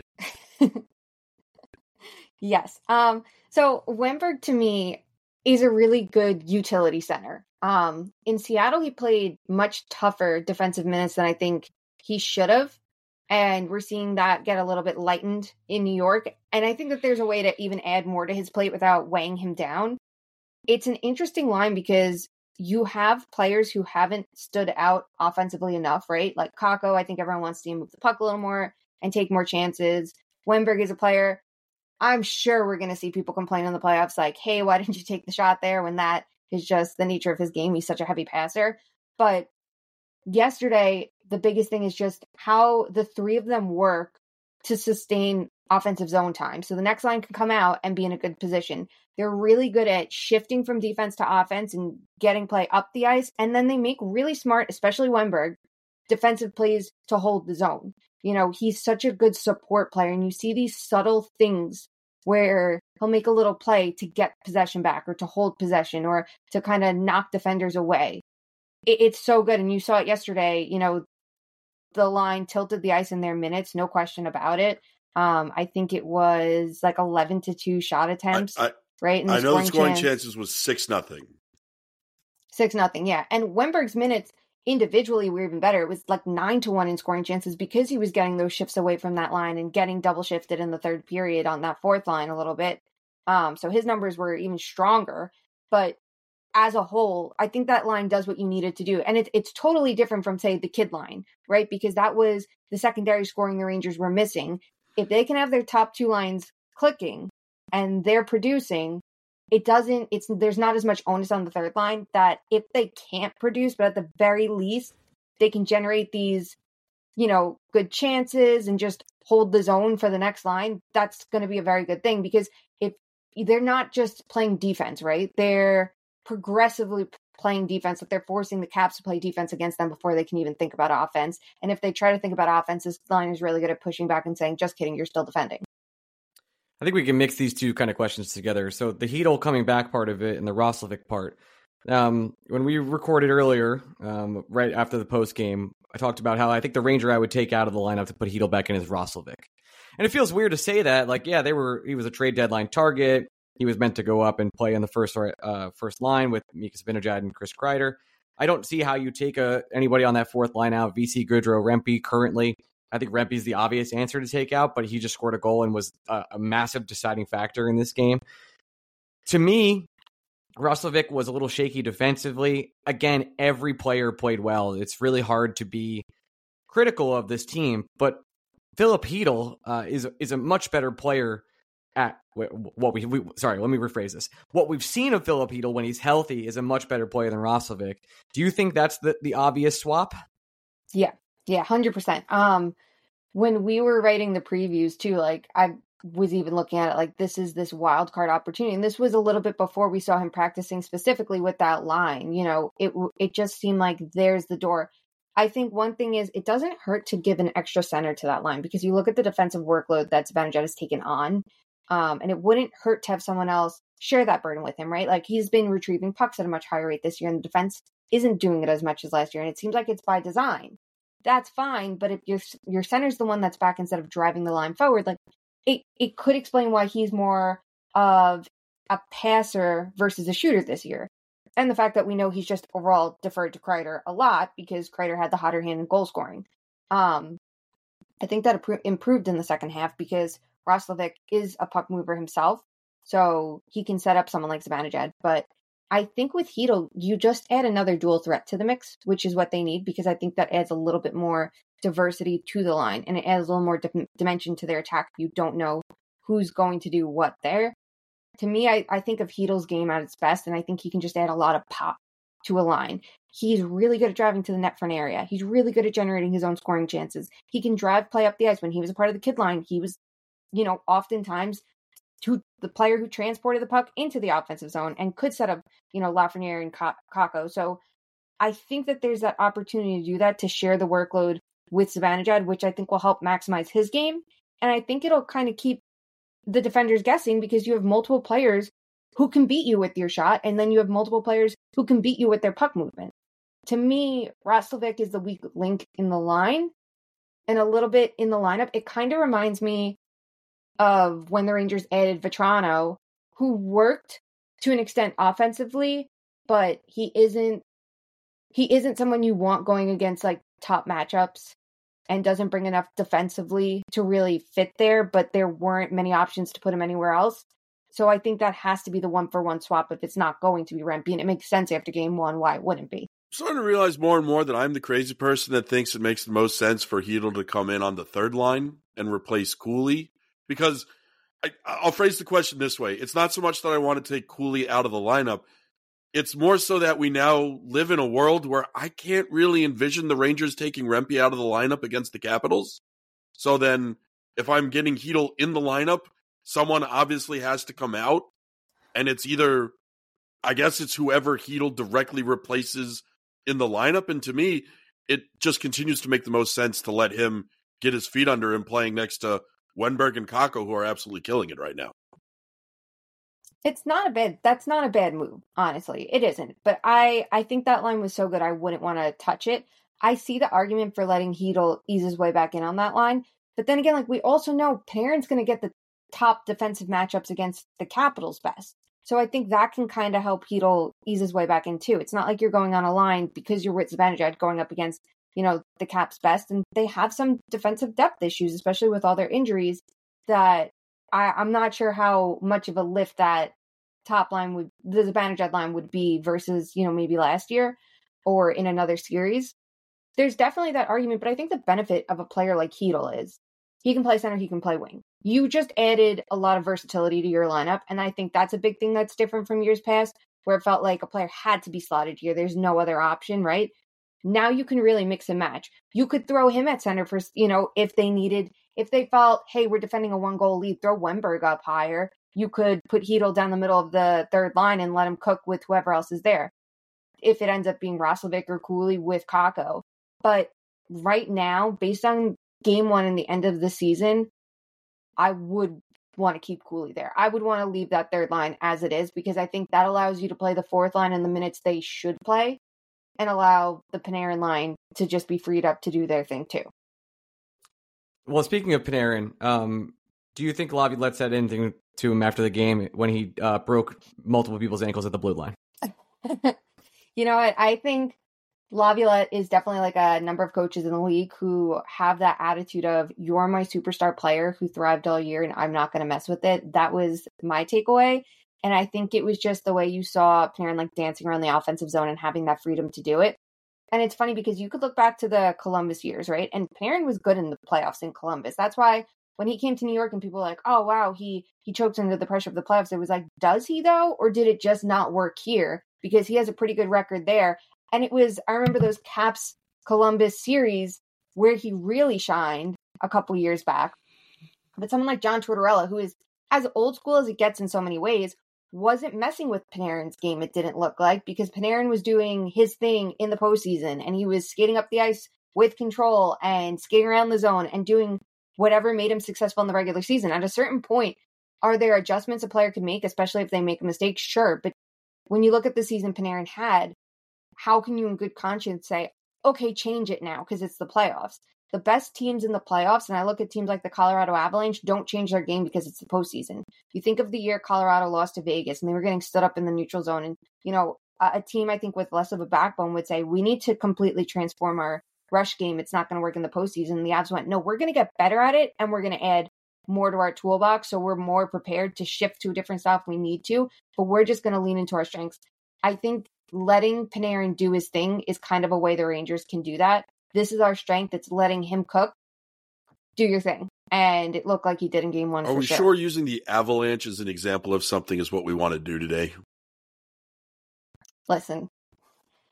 Yes. Um, so Wennberg, to me, is a really good utility center. Um, in Seattle, he played much tougher defensive minutes than I think he should have. And we're seeing that get a little bit lightened in New York. And I think that there's a way to even add more to his plate without weighing him down. It's an interesting line because you have players who haven't stood out offensively enough, right? Like Kakko, I think everyone wants to see him move the puck a little more and take more chances. Wennberg is a player, I'm sure we're going to see people complain in the playoffs like, hey, why didn't you take the shot there, when that is just the nature of his game. He's such a heavy passer. But yesterday, the biggest thing is just how the three of them work to sustain offensive zone time. So the next line can come out and be in a good position. They're really good at shifting from defense to offense and getting play up the ice. And then they make really smart, especially Wennberg, defensive plays to hold the zone. You know, he's such a good support player. And you see these subtle things where he'll make a little play to get possession back or to hold possession or to kind of knock defenders away. It, it's so good. And you saw it yesterday. You know, the line tilted the ice in their minutes, no question about it. Um, I think it was like eleven to two shot attempts, I, I, right? And I know the scoring chance, chances was six nothing. Six nothing, yeah. And Wennberg's minutes individually were even better. It was like nine to one in scoring chances because he was getting those shifts away from that line and getting double shifted in the third period on that fourth line a little bit. Um, so his numbers were even stronger. But as a whole, I think that line does what you needed to do. And it, it's totally different from, say, the Kid line, right? Because that was the secondary scoring the Rangers were missing. If they can have their top two lines clicking and they're producing, it doesn't, it's, there's not as much onus on the third line that if they can't produce, but at the very least, they can generate these, you know, good chances and just hold the zone for the next line. That's going to be a very good thing because if they're not just playing defense, right? They're progressively playing defense, that they're forcing the Caps to play defense against them before they can even think about offense. And if they try to think about offense, this line is really good at pushing back and saying, just kidding, you're still defending. I think we can mix these two kind of questions together. So the Chytil coming back part of it and the Roslovic part. Um, when we recorded earlier, um, right after the post game, I talked about how I think the Ranger I would take out of the lineup to put Chytil back in is Roslovic. And it feels weird to say that. Like, yeah, they were. He was a trade deadline target. He was meant to go up and play in the first uh, first line with Mika Zibanejad and Chris Kreider. I don't see how you take a, anybody on that fourth line out. V C, Goodrow, Rempe currently. I think Rempe's the obvious answer to take out, but he just scored a goal and was a, a massive deciding factor in this game. To me, Roslovic was a little shaky defensively. Again, every player played well. It's really hard to be critical of this team, but Filip Chytil uh, is, is a much better player at what we, we sorry, let me rephrase this. What we've seen of Filip Chytil when he's healthy is a much better player than Roslovic. Do you think that's the, the obvious swap? Yeah, yeah, one hundred percent. Um, when we were writing the previews too, like I was even looking at it like this is this wild card opportunity. And this was a little bit before we saw him practicing specifically with that line. You know, it it just seemed like there's the door. I think one thing is it doesn't hurt to give an extra center to that line because you look at the defensive workload that Zibanejad has taken on. Um, and it wouldn't hurt to have someone else share that burden with him, right? Like he's been retrieving pucks at a much higher rate this year, and the defense isn't doing it as much as last year. And it seems like it's by design. That's fine, but if your your center's the one that's back instead of driving the line forward, like it it could explain why he's more of a passer versus a shooter this year. And the fact that we know he's just overall deferred to Kreider a lot because Kreider had the hotter hand in goal scoring. Um, I think that improved in the second half because Roslovic is a puck mover himself, so he can set up someone like Zibanejad. But I think with Chytil, you just add another dual threat to the mix, which is what they need, because I think that adds a little bit more diversity to the line, and it adds a little more di- dimension to their attack. You don't know who's going to do what there. To me, I, I think of Chytil's game at its best, and I think he can just add a lot of pop to a line. He's really good at driving to the net for an area. He's really good at generating his own scoring chances. He can drive play up the ice. When he was a part of the kid line, he was, you know, oftentimes to the player who transported the puck into the offensive zone and could set up, you know, Lafreniere and Kakko. So I think that there's that opportunity to do that, to share the workload with Zibanejad, which I think will help maximize his game. And I think it'll kind of keep the defenders guessing, because you have multiple players who can beat you with your shot, and then you have multiple players who can beat you with their puck movement. To me, Roslovic is the weak link in the line, and a little bit in the lineup. It kind of reminds me of when the Rangers added Vetrano, who worked to an extent offensively, but he isn't he isn't someone you want going against like top matchups, and doesn't bring enough defensively to really fit there, but there weren't many options to put him anywhere else. So I think that has to be the one-for-one swap if it's not going to be Rempe, and it makes sense after game one why it wouldn't be. I'm starting to realize more and more that I'm the crazy person that thinks it makes the most sense for Chytil to come in on the third line and replace Cooley, because I, I'll phrase the question this way. It's not so much that I want to take Cooley out of the lineup. It's more so that we now live in a world where I can't really envision the Rangers taking Rempe out of the lineup against the Capitals. So then if I'm getting Chytil in the lineup, someone obviously has to come out. And it's either, I guess it's whoever Chytil directly replaces in the lineup. And to me, it just continues to make the most sense to let him get his feet under him playing next to Wenberg and Kakko, who are absolutely killing it right now. It's not a bad, that's not a bad move, honestly. It isn't. But I, I think that line was so good I wouldn't want to touch it. I see the argument for letting Chytil ease his way back in on that line. But then again, like we also know Panarin's going to get the top defensive matchups against the Capitals best. So I think that can kind of help Chytil ease his way back in too. It's not like you're going on a line because you're with Zibanejad going up against, you know, the Caps best. And they have some defensive depth issues, especially with all their injuries, that I, I'm not sure how much of a lift that top line would, the Zibanejad line would be versus, you know, maybe last year or in another series. There's definitely that argument, but I think the benefit of a player like Chytil is he can play center, he can play wing. You just added a lot of versatility to your lineup, and I think that's a big thing that's different from years past, where it felt like a player had to be slotted here. There's no other option, right? Now you can really mix and match. You could throw him at center for, you know, if they needed, if they felt, hey, we're defending a one-goal lead, throw Wenberg up higher. You could put Chytil down the middle of the third line and let him cook with whoever else is there, if it ends up being Roslovic or Cooley with Kakko. But right now, based on game one and the end of the season, I would want to keep Cooley there. I would want to leave that third line as it is, because I think that allows you to play the fourth line in the minutes they should play and allow the Panarin line to just be freed up to do their thing too. Well, speaking of Panarin, um, do you think Laviolette said anything to him after the game when he uh, broke multiple people's ankles at the blue line? You know what? I think Laviolette is definitely like a number of coaches in the league who have that attitude of, you're my superstar player who thrived all year and I'm not going to mess with it. That was my takeaway. And I think it was just the way you saw Panarin like dancing around the offensive zone and having that freedom to do it. And it's funny because you could look back to the Columbus years, right? And Panarin was good in the playoffs in Columbus. That's why when he came to New York and people were like, oh, wow, he, he chokes under the pressure of the playoffs. It was like, does he though? Or did it just not work here? Because he has a pretty good record there. And it was, I remember those Caps Columbus series where he really shined a couple years back. But someone like John Tortorella, who is as old school as it gets in so many ways, wasn't messing with Panarin's game, it didn't look like, because Panarin was doing his thing in the postseason and he was skating up the ice with control and skating around the zone and doing whatever made him successful in the regular season. At a certain point, are there adjustments a player could make, especially if they make a mistake? Sure. But when you look at the season Panarin had, how can you in good conscience say, okay, change it now because it's the playoffs? The best teams in the playoffs, and I look at teams like the Colorado Avalanche, don't change their game because it's the postseason. You think of the year Colorado lost to Vegas and they were getting stood up in the neutral zone. And, you know, a, a team I think with less of a backbone would say, we need to completely transform our rush game. It's not going to work in the postseason. And the Avs went, no, we're going to get better at it and we're going to add more to our toolbox. So we're more prepared to shift to a different style if we need to, but we're just going to lean into our strengths. I think letting Panarin do his thing is kind of a way the Rangers can do that. This is our strength. It's letting him cook. Do your thing. And it looked like he did in game one. Are for we sure. sure using the Avalanche as an example of something is what we want to do today? Listen,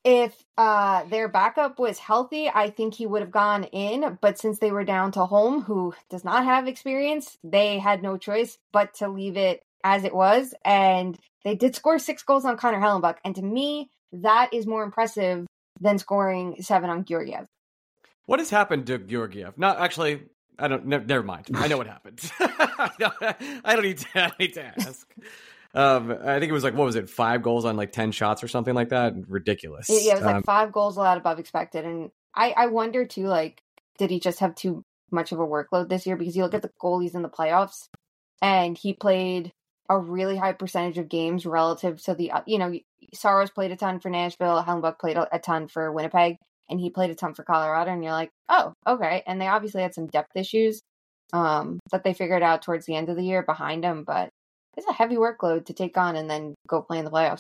if uh, their backup was healthy, I think he would have gone in. But since they were down to Holm, who does not have experience, they had no choice but to leave it as it was. And they did score six goals on Connor Hellenbuck. And to me, that is more impressive than scoring seven on Georgiev. What has happened to Georgiev? Not actually, I don't, ne- never mind. I know what happened. I don't need to, I need to ask. Um, I think it was like, what was it? Five goals on like ten shots or something like that. Ridiculous. Yeah, it was like um, five goals allowed above expected. And I, I wonder too, like, did he just have too much of a workload this year? Because you look at the goalies in the playoffs and he played a really high percentage of games relative to the, you know, Saros played a ton for Nashville. Hellenbuck played a, a ton for Winnipeg. And he played a ton for Colorado, and you're like, oh, okay. And they obviously had some depth issues um, that they figured out towards the end of the year behind them, but it's a heavy workload to take on and then go play in the playoffs.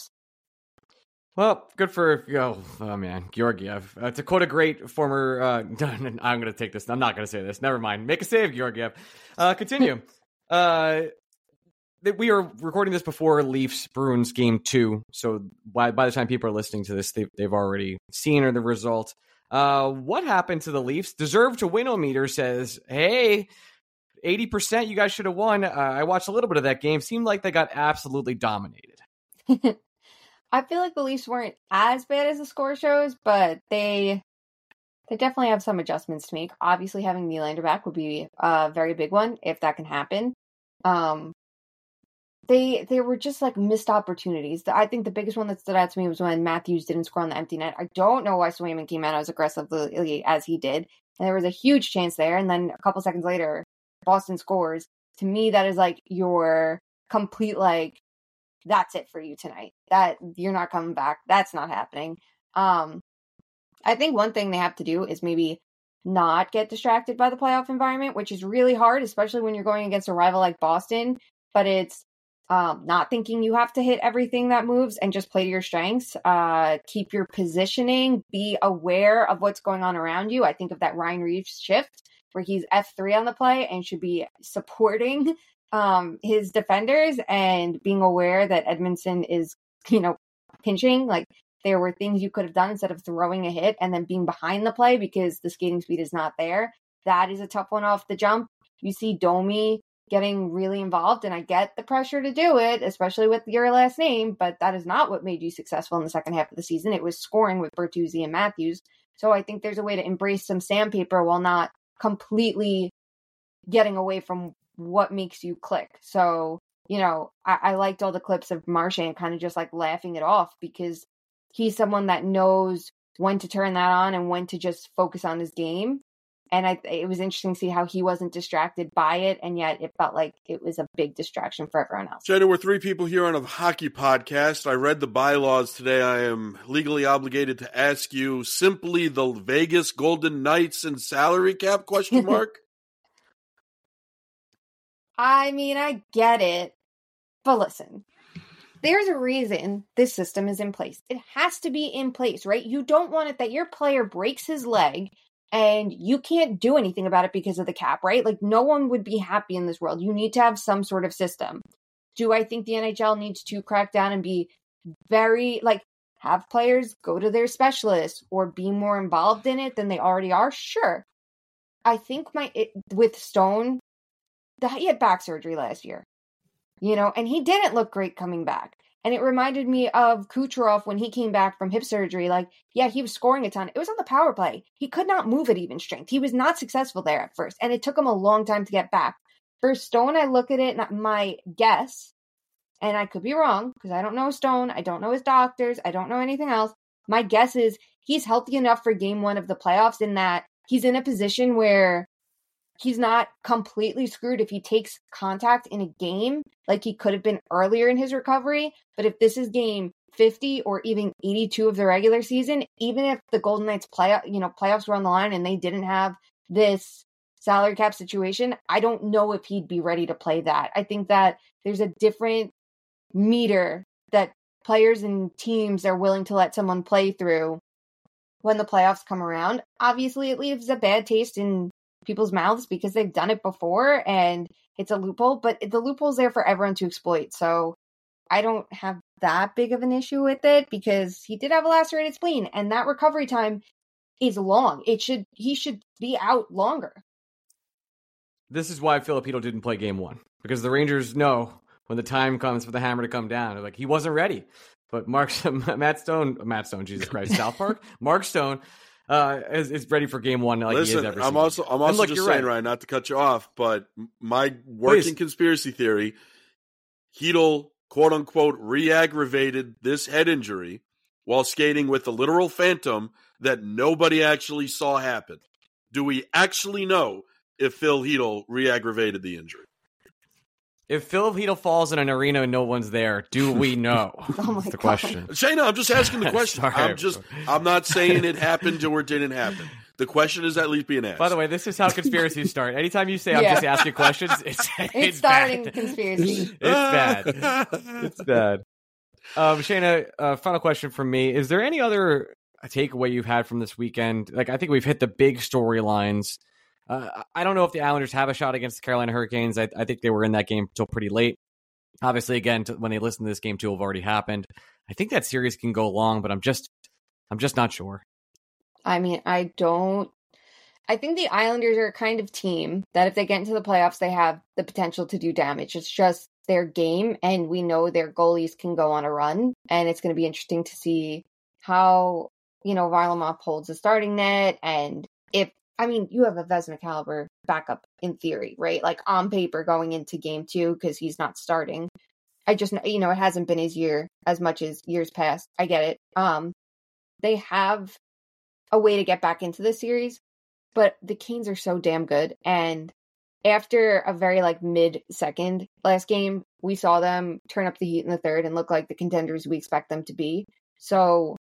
Well, good for, oh, oh man, Georgiev. Uh, to quote a great former, uh, I'm going to take this, I'm not going to say this, never mind. Make a save, Georgiev. Uh, continue. uh, we are recording this before Leafs Bruins game two, so by by the time people are listening to this, they've, they've already seen the result. Uh, what happened to the Leafs? Deserve to win meter says, hey, eighty percent you guys should have won. Uh, I watched a little bit of that game. Seemed like they got absolutely dominated. I feel like the Leafs weren't as bad as the score shows, but they they definitely have some adjustments to make. Obviously, having Nylander back would be a very big one if that can happen. Um, They they were just like missed opportunities. I think the biggest one that stood out to me was when Matthews didn't score on the empty net. I don't know why Swayman came out as aggressively as he did. And there was a huge chance there. And then a couple seconds later, Boston scores. To me, that is like your complete, like, that's it for you tonight. That you're not coming back. That's not happening. Um, I think one thing they have to do is maybe not get distracted by the playoff environment, which is really hard, especially when you're going against a rival like Boston. But it's Um, not thinking you have to hit everything that moves and just play to your strengths. Uh, keep your positioning. Be aware of what's going on around you. I think of that Ryan Reeves shift where he's F three on the play and should be supporting um, his defenders and being aware that Edmondson is, you know, pinching. Like, there were things you could have done instead of throwing a hit and then being behind the play because the skating speed is not there. That is a tough one off the jump. You see Domi getting really involved, and I get the pressure to do it, especially with your last name, but that is not what made you successful in the second half of the season. It was scoring with Bertuzzi and Matthews. So I think there's a way to embrace some sandpaper while not completely getting away from what makes you click. So, you know, I, I liked all the clips of Marchand kind of just like laughing it off because he's someone that knows when to turn that on and when to just focus on his game. And I, it was interesting to see how he wasn't distracted by it, and yet it felt like it was a big distraction for everyone else. Jenna, we're three people here on a hockey podcast. I read the bylaws today. I am legally obligated to ask you simply the Vegas Golden Knights and salary cap, question mark? I mean, I get it, but listen. There's a reason this system is in place. It has to be in place, right? You don't want it that your player breaks his leg and you can't do anything about it because of the cap, right? Like, no one would be happy in this world. You need to have some sort of system. Do I think the N H L needs to crack down and be very, like, have players go to their specialists or be more involved in it than they already are? Sure. I think my it, with Stone, that he had back surgery last year, you know, and he didn't look great coming back. And it reminded me of Kucherov when he came back from hip surgery. Like, yeah, he was scoring a ton. It was on the power play. He could not move at even strength. He was not successful there at first. And it took him a long time to get back. For Stone, I look at it, and my guess, and I could be wrong, because I don't know Stone. I don't know his doctors. I don't know anything else. My guess is he's healthy enough for game one of the playoffs in that he's in a position where he's not completely screwed if he takes contact in a game like he could have been earlier in his recovery. But if this is game fifty or even eighty-two of the regular season, even if the Golden Knights play, you know, playoffs were on the line and they didn't have this salary cap situation, I don't know if he'd be ready to play that. I think that there's a different meter that players and teams are willing to let someone play through when the playoffs come around. Obviously, it leaves a bad taste in people's mouths because they've done it before and it's a loophole, but the loophole's there for everyone to exploit. So I don't have that big of an issue with it because he did have a lacerated spleen, and that recovery time is long. It should he should be out longer. This is why Filipino didn't play game one, because the Rangers know when the time comes for the hammer to come down. They're like, he wasn't ready. But Mark, Matt Stone, Matt Stone, Jesus Christ, South Park, Mark Stone uh, is, is ready for game one. Like Listen, he is every I'm season. also I'm also look, just saying, right. Ryan, not to cut you off, but my working Please. conspiracy theory: Chytil, quote unquote, re-aggravated this head injury while skating with the literal phantom that nobody actually saw happen. Do we actually know if Phil Chytil re-aggravated the injury? If Phil Chytil falls in an arena and no one's there, do we know? Oh That's the God. question. Shayna, I'm just asking the question. Sorry, I'm just, I'm not saying it happened or it didn't happen. The question is at least being asked. By the way, this is how conspiracies start. Anytime you say I'm Yeah. just asking questions, it's it's, It's starting bad. conspiracy. It's bad. It's bad. Um, Shayna, uh, final question from me. Is there any other takeaway you've had from this weekend? Like, I think we've hit the big storylines. Uh, I don't know if the Islanders have a shot against the Carolina Hurricanes. I, I think they were in that game until pretty late. Obviously, again, to, when they listen to this game, two have already happened. I think that series can go long, but I'm just, I'm just not sure. I mean, I don't. I think the Islanders are a kind of team that if they get into the playoffs, they have the potential to do damage. It's just their game, and we know their goalies can go on a run, and it's going to be interesting to see how, you know, Varlamov holds the starting net, and if, I mean, you have a Vezina caliber backup in theory, right? Like on paper going into game two because he's not starting. I just, you know, it hasn't been his year as much as years past. I get it. Um, they have a way to get back into this series, but the Canes are so damn good. And after a very like mid second last game, we saw them turn up the heat in the third and look like the contenders we expect them to be. So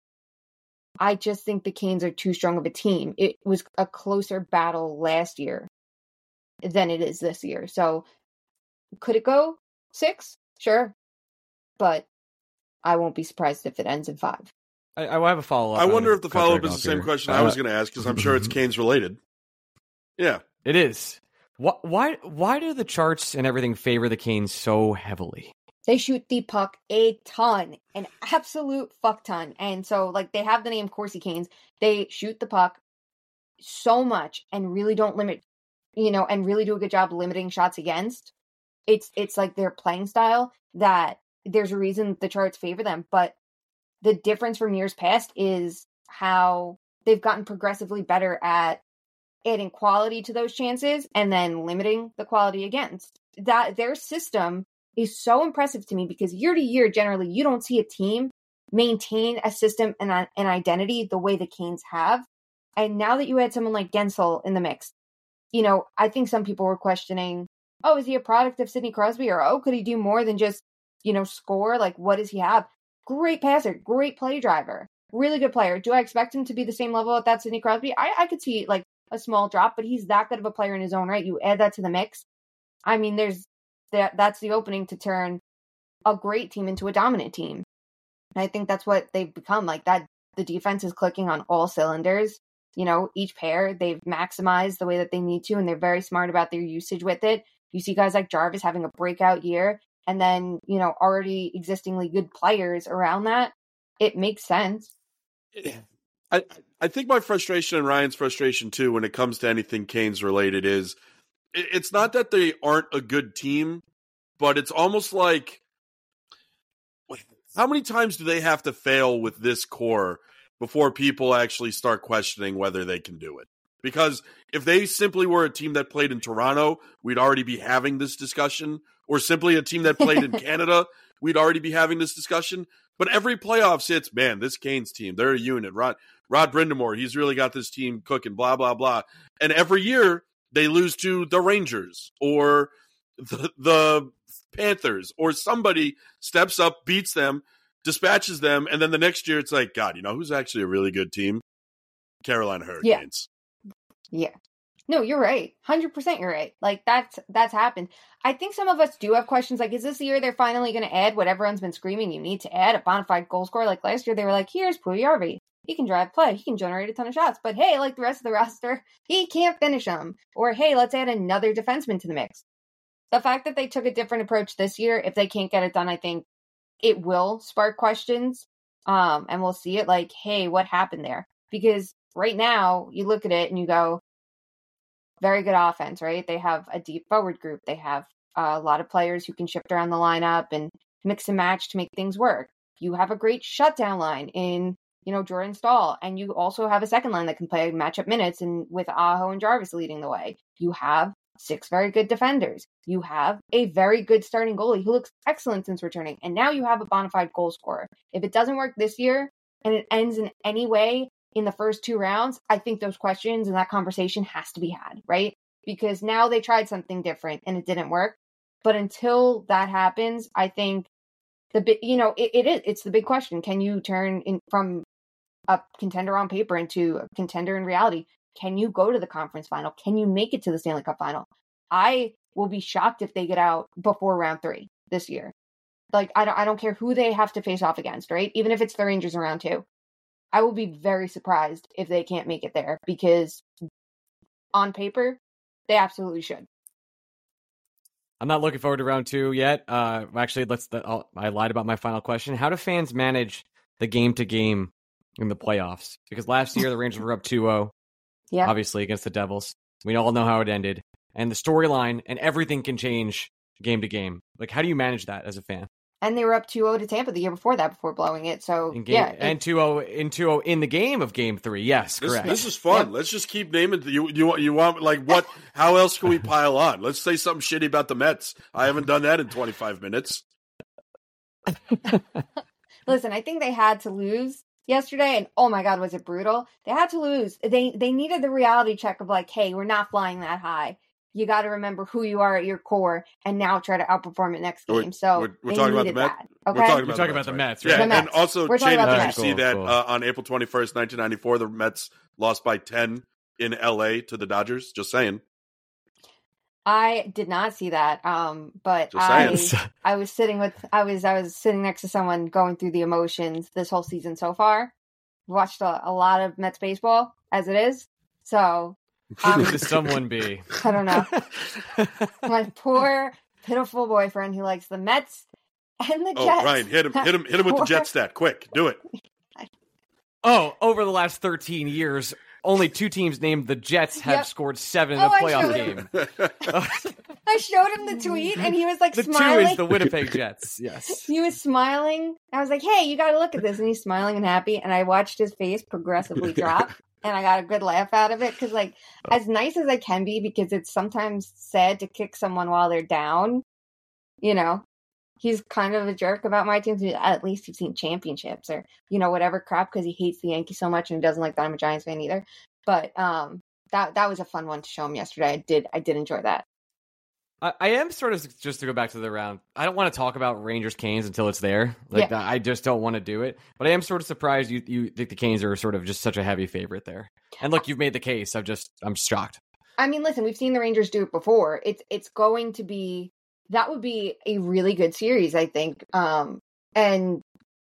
I just think the Canes are too strong of a team. It was a closer battle last year than it is this year. So could it go six? Sure. But I won't be surprised if it ends in five. I, I have a follow-up. I wonder if the Cut follow-up Greg is the off same here. question Uh, I was going to ask, because I'm sure it's Canes related. Yeah. It is. Why, why, why do the charts and everything favor the Canes so heavily? They shoot the puck a ton, an absolute fuck ton. And so, like, they have the name Corsi Canes. They shoot the puck so much and really don't limit, you know, and really do a good job limiting shots against. It's it's like their playing style that there's a reason the charts favor them. But the difference from years past is how they've gotten progressively better at adding quality to those chances and then limiting the quality against. That their system is so impressive to me because year to year, generally, you don't see a team maintain a system and a, an identity the way the Canes have. And now that you add someone like Gensel in the mix, you know, I think some people were questioning, oh, is he a product of Sidney Crosby? Or, oh, could he do more than just, you know, score? Like, what does he have? Great passer, great play driver, really good player. Do I expect him to be the same level at that Sidney Crosby? I, I could see like a small drop, but he's that good of a player in his own right. You add that to the mix. I mean, there's that that's the opening to turn a great team into a dominant team. And I think that's what they've become. Like that, the defense is clicking on all cylinders. You know, each pair, they've maximized the way that they need to, and they're very smart about their usage with it. You see guys like Jarvis having a breakout year, and then, you know, already existingly good players around that. It makes sense. I, I think my frustration and Ryan's frustration too, when it comes to anything Canes related, is it, it's not that they aren't a good team, but it's almost like, how many times do they have to fail with this core before people actually start questioning whether they can do it? Because if they simply were a team that played in Toronto, we'd already be having this discussion, or simply a team that played in Canada, we'd already be having this discussion. But every playoffs hits, man, this Canes team, they're a unit. Rod, Rod Brindamore, he's really got this team cooking, blah, blah, blah. And every year they lose to the Rangers or the, the Panthers, or somebody steps up, beats them, dispatches them, and then the next year it's like, God, you know who's actually a really good team? Carolina Hurricanes. Yeah. No, you're right. one hundred percent you're right. Like, that's that's happened. I think some of us do have questions like, is this the year they're finally going to add what everyone's been screaming you need to add, a bona fide goal scorer? Like last year, they were like, here's Puljujarvi. He can drive play. He can generate a ton of shots. But hey, like the rest of the roster, he can't finish them. Or hey, let's add another defenseman to the mix. The fact that they took a different approach this year, if they can't get it done, I think it will spark questions. Um, and we'll see it like, hey, what happened there? Because right now you look at it and you go, very good offense, right? They have a deep forward group. They have a lot of players who can shift around the lineup and mix and match to make things work. You have a great shutdown line in, you know, Jordan Staal. And you also have a second line that can play matchup minutes, and with Aho and Jarvis leading the way. You have six very good defenders. You have a very good starting goalie who looks excellent since returning. And now you have a bona fide goal scorer. If it doesn't work this year and it ends in any way in the first two rounds, I think those questions and that conversation has to be had, right? Because now they tried something different and it didn't work. But until that happens, I think the big, you know, it, it is, it's the big question. Can you turn in from a contender on paper into a contender in reality? Can you go to the conference final? Can you make it to the Stanley Cup final? I will be shocked if they get out before round three this year. Like, I don't, I don't care who they have to face off against, right? Even if it's the Rangers in round two. I will be very surprised if they can't make it there, because on paper, they absolutely should. I'm not looking forward to round two yet. Uh, actually, let's. I'll, I lied about my final question. How do fans manage the game to game in the playoffs? Because last year the Rangers were up two oh, yeah, obviously against the Devils. We all know how it ended, and the storyline and everything can change game to game. Like, how do you manage that as a fan? And they were up two oh to Tampa the year before that, before blowing it. So, in game, yeah. It, and two oh in two oh in the game of game three. Yes, this, correct. This is fun. Yep. Let's just keep naming. You, you, want, you want, like, what? How else can we pile on? Let's say something shitty about the Mets. I haven't done that in twenty-five minutes. Listen, I think they had to lose yesterday, and oh my God, was it brutal? They had to lose. They, they needed the reality check of like, hey, we're not flying that high. You got to remember who you are at your core, and now try to outperform it next game. So we're, we're talking about the Mets. That, okay? We're talking about, You're talking the, about the Mets, Mets, right? Yeah, Mets. and also, we're Shayna, did you Mets. see cool, that cool. Uh, on April twenty-first, nineteen ninety-four, the Mets lost by ten in L A to the Dodgers? Just saying. I did not see that, um, but Just I saying. I was sitting with I was I was sitting next to someone going through the emotions this whole season so far. Watched a, a lot of Mets baseball as it is, so. Who could someone be? I don't know. My poor, pitiful boyfriend who likes the Mets and the Oh, Jets. Ryan, hit him, hit him, hit him with the Jet stat. Quick, do it. Oh, over the last thirteen years, only two teams named the Jets have Yep. scored seven Oh, in I a playoff showed game. I showed him the tweet and he was like The smiling. two is the Winnipeg Jets. Yes. He was smiling. I was like, hey, you got to look at this. And he's smiling and happy. And I watched his face progressively drop. And I got a good laugh out of it. Because, like, as nice as I can be, because it's sometimes sad to kick someone while they're down, you know, he's kind of a jerk about my team. At least he's seen championships or, you know, whatever crap, because he hates the Yankees so much and he doesn't like that I'm a Giants fan either. But um, that that was a fun one to show him yesterday. I did I did enjoy that. I, I am sort of, just to go back to the round, I don't want to talk about Rangers Canes until it's there. Like, Yeah. I just don't want to do it. But I am sort of surprised you, you think the Canes are sort of just such a heavy favorite there. And look, you've made the case. I'm just, I'm shocked. I mean, listen, we've seen the Rangers do it before. It's it's going to be, that would be a really good series, I think. Um, and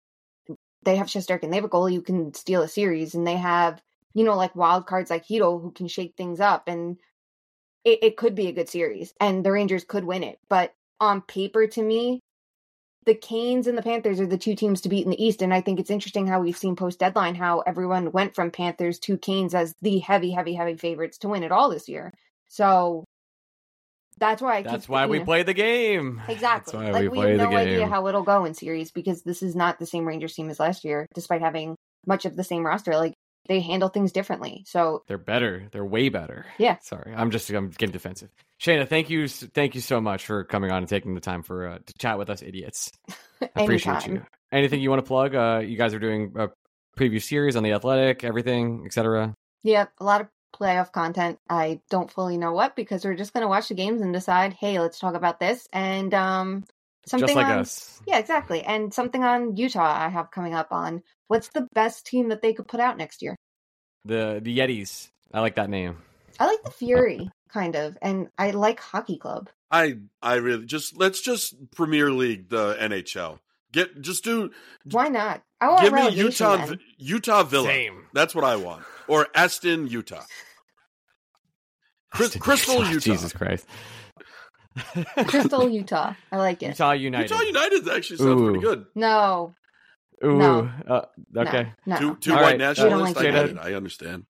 they have Shesterkin. They have a goalie who can steal a series. And they have, you know, like wild cards like Hedl who can shake things up. And it, it could be a good series. And the Rangers could win it. But on paper, to me, the Canes and the Panthers are the two teams to beat in the East. And I think it's interesting how we've seen post-deadline how everyone went from Panthers to Canes as the heavy, heavy, heavy favorites to win it all this year. So that's why I That's keep, why we know, play the game. Exactly. That's why like, we we play have the no game. idea how it'll go in series because this is not the same Rangers team as last year, despite having much of the same roster. Like, they handle things differently. So They're better. They're way better. Yeah. Sorry. I'm just, I'm getting defensive. Shayna, thank you. Thank you so much for coming on and taking the time for uh, to chat with us idiots. I appreciate anytime. you. Anything you want to plug? Uh, you guys are doing a preview series on The Athletic, everything, et cetera. Yeah, a lot of playoff content. I don't fully know what because we're just going to watch the games and decide, hey, let's talk about this. And um, something Just like on, us. Yeah, exactly. And something on Utah I have coming up on what's the best team that they could put out next year. The the Yetis. I like that name. I like the Fury, kind of, and I like Hockey Club. I I really just let's just Premier League the N H L. Get just do. Why not? I want Give me relegation Utah then. Utah Villa. Same. That's what I want. Or Aston, Utah. Chris, Crystal, Utah. Jesus Christ. Crystal, Utah. I like it. Utah United. Utah United actually sounds Ooh. pretty good. No. Ooh. No. Uh, okay. No. Two, no. two All white right. nationalists. We I don't get like it. I understand.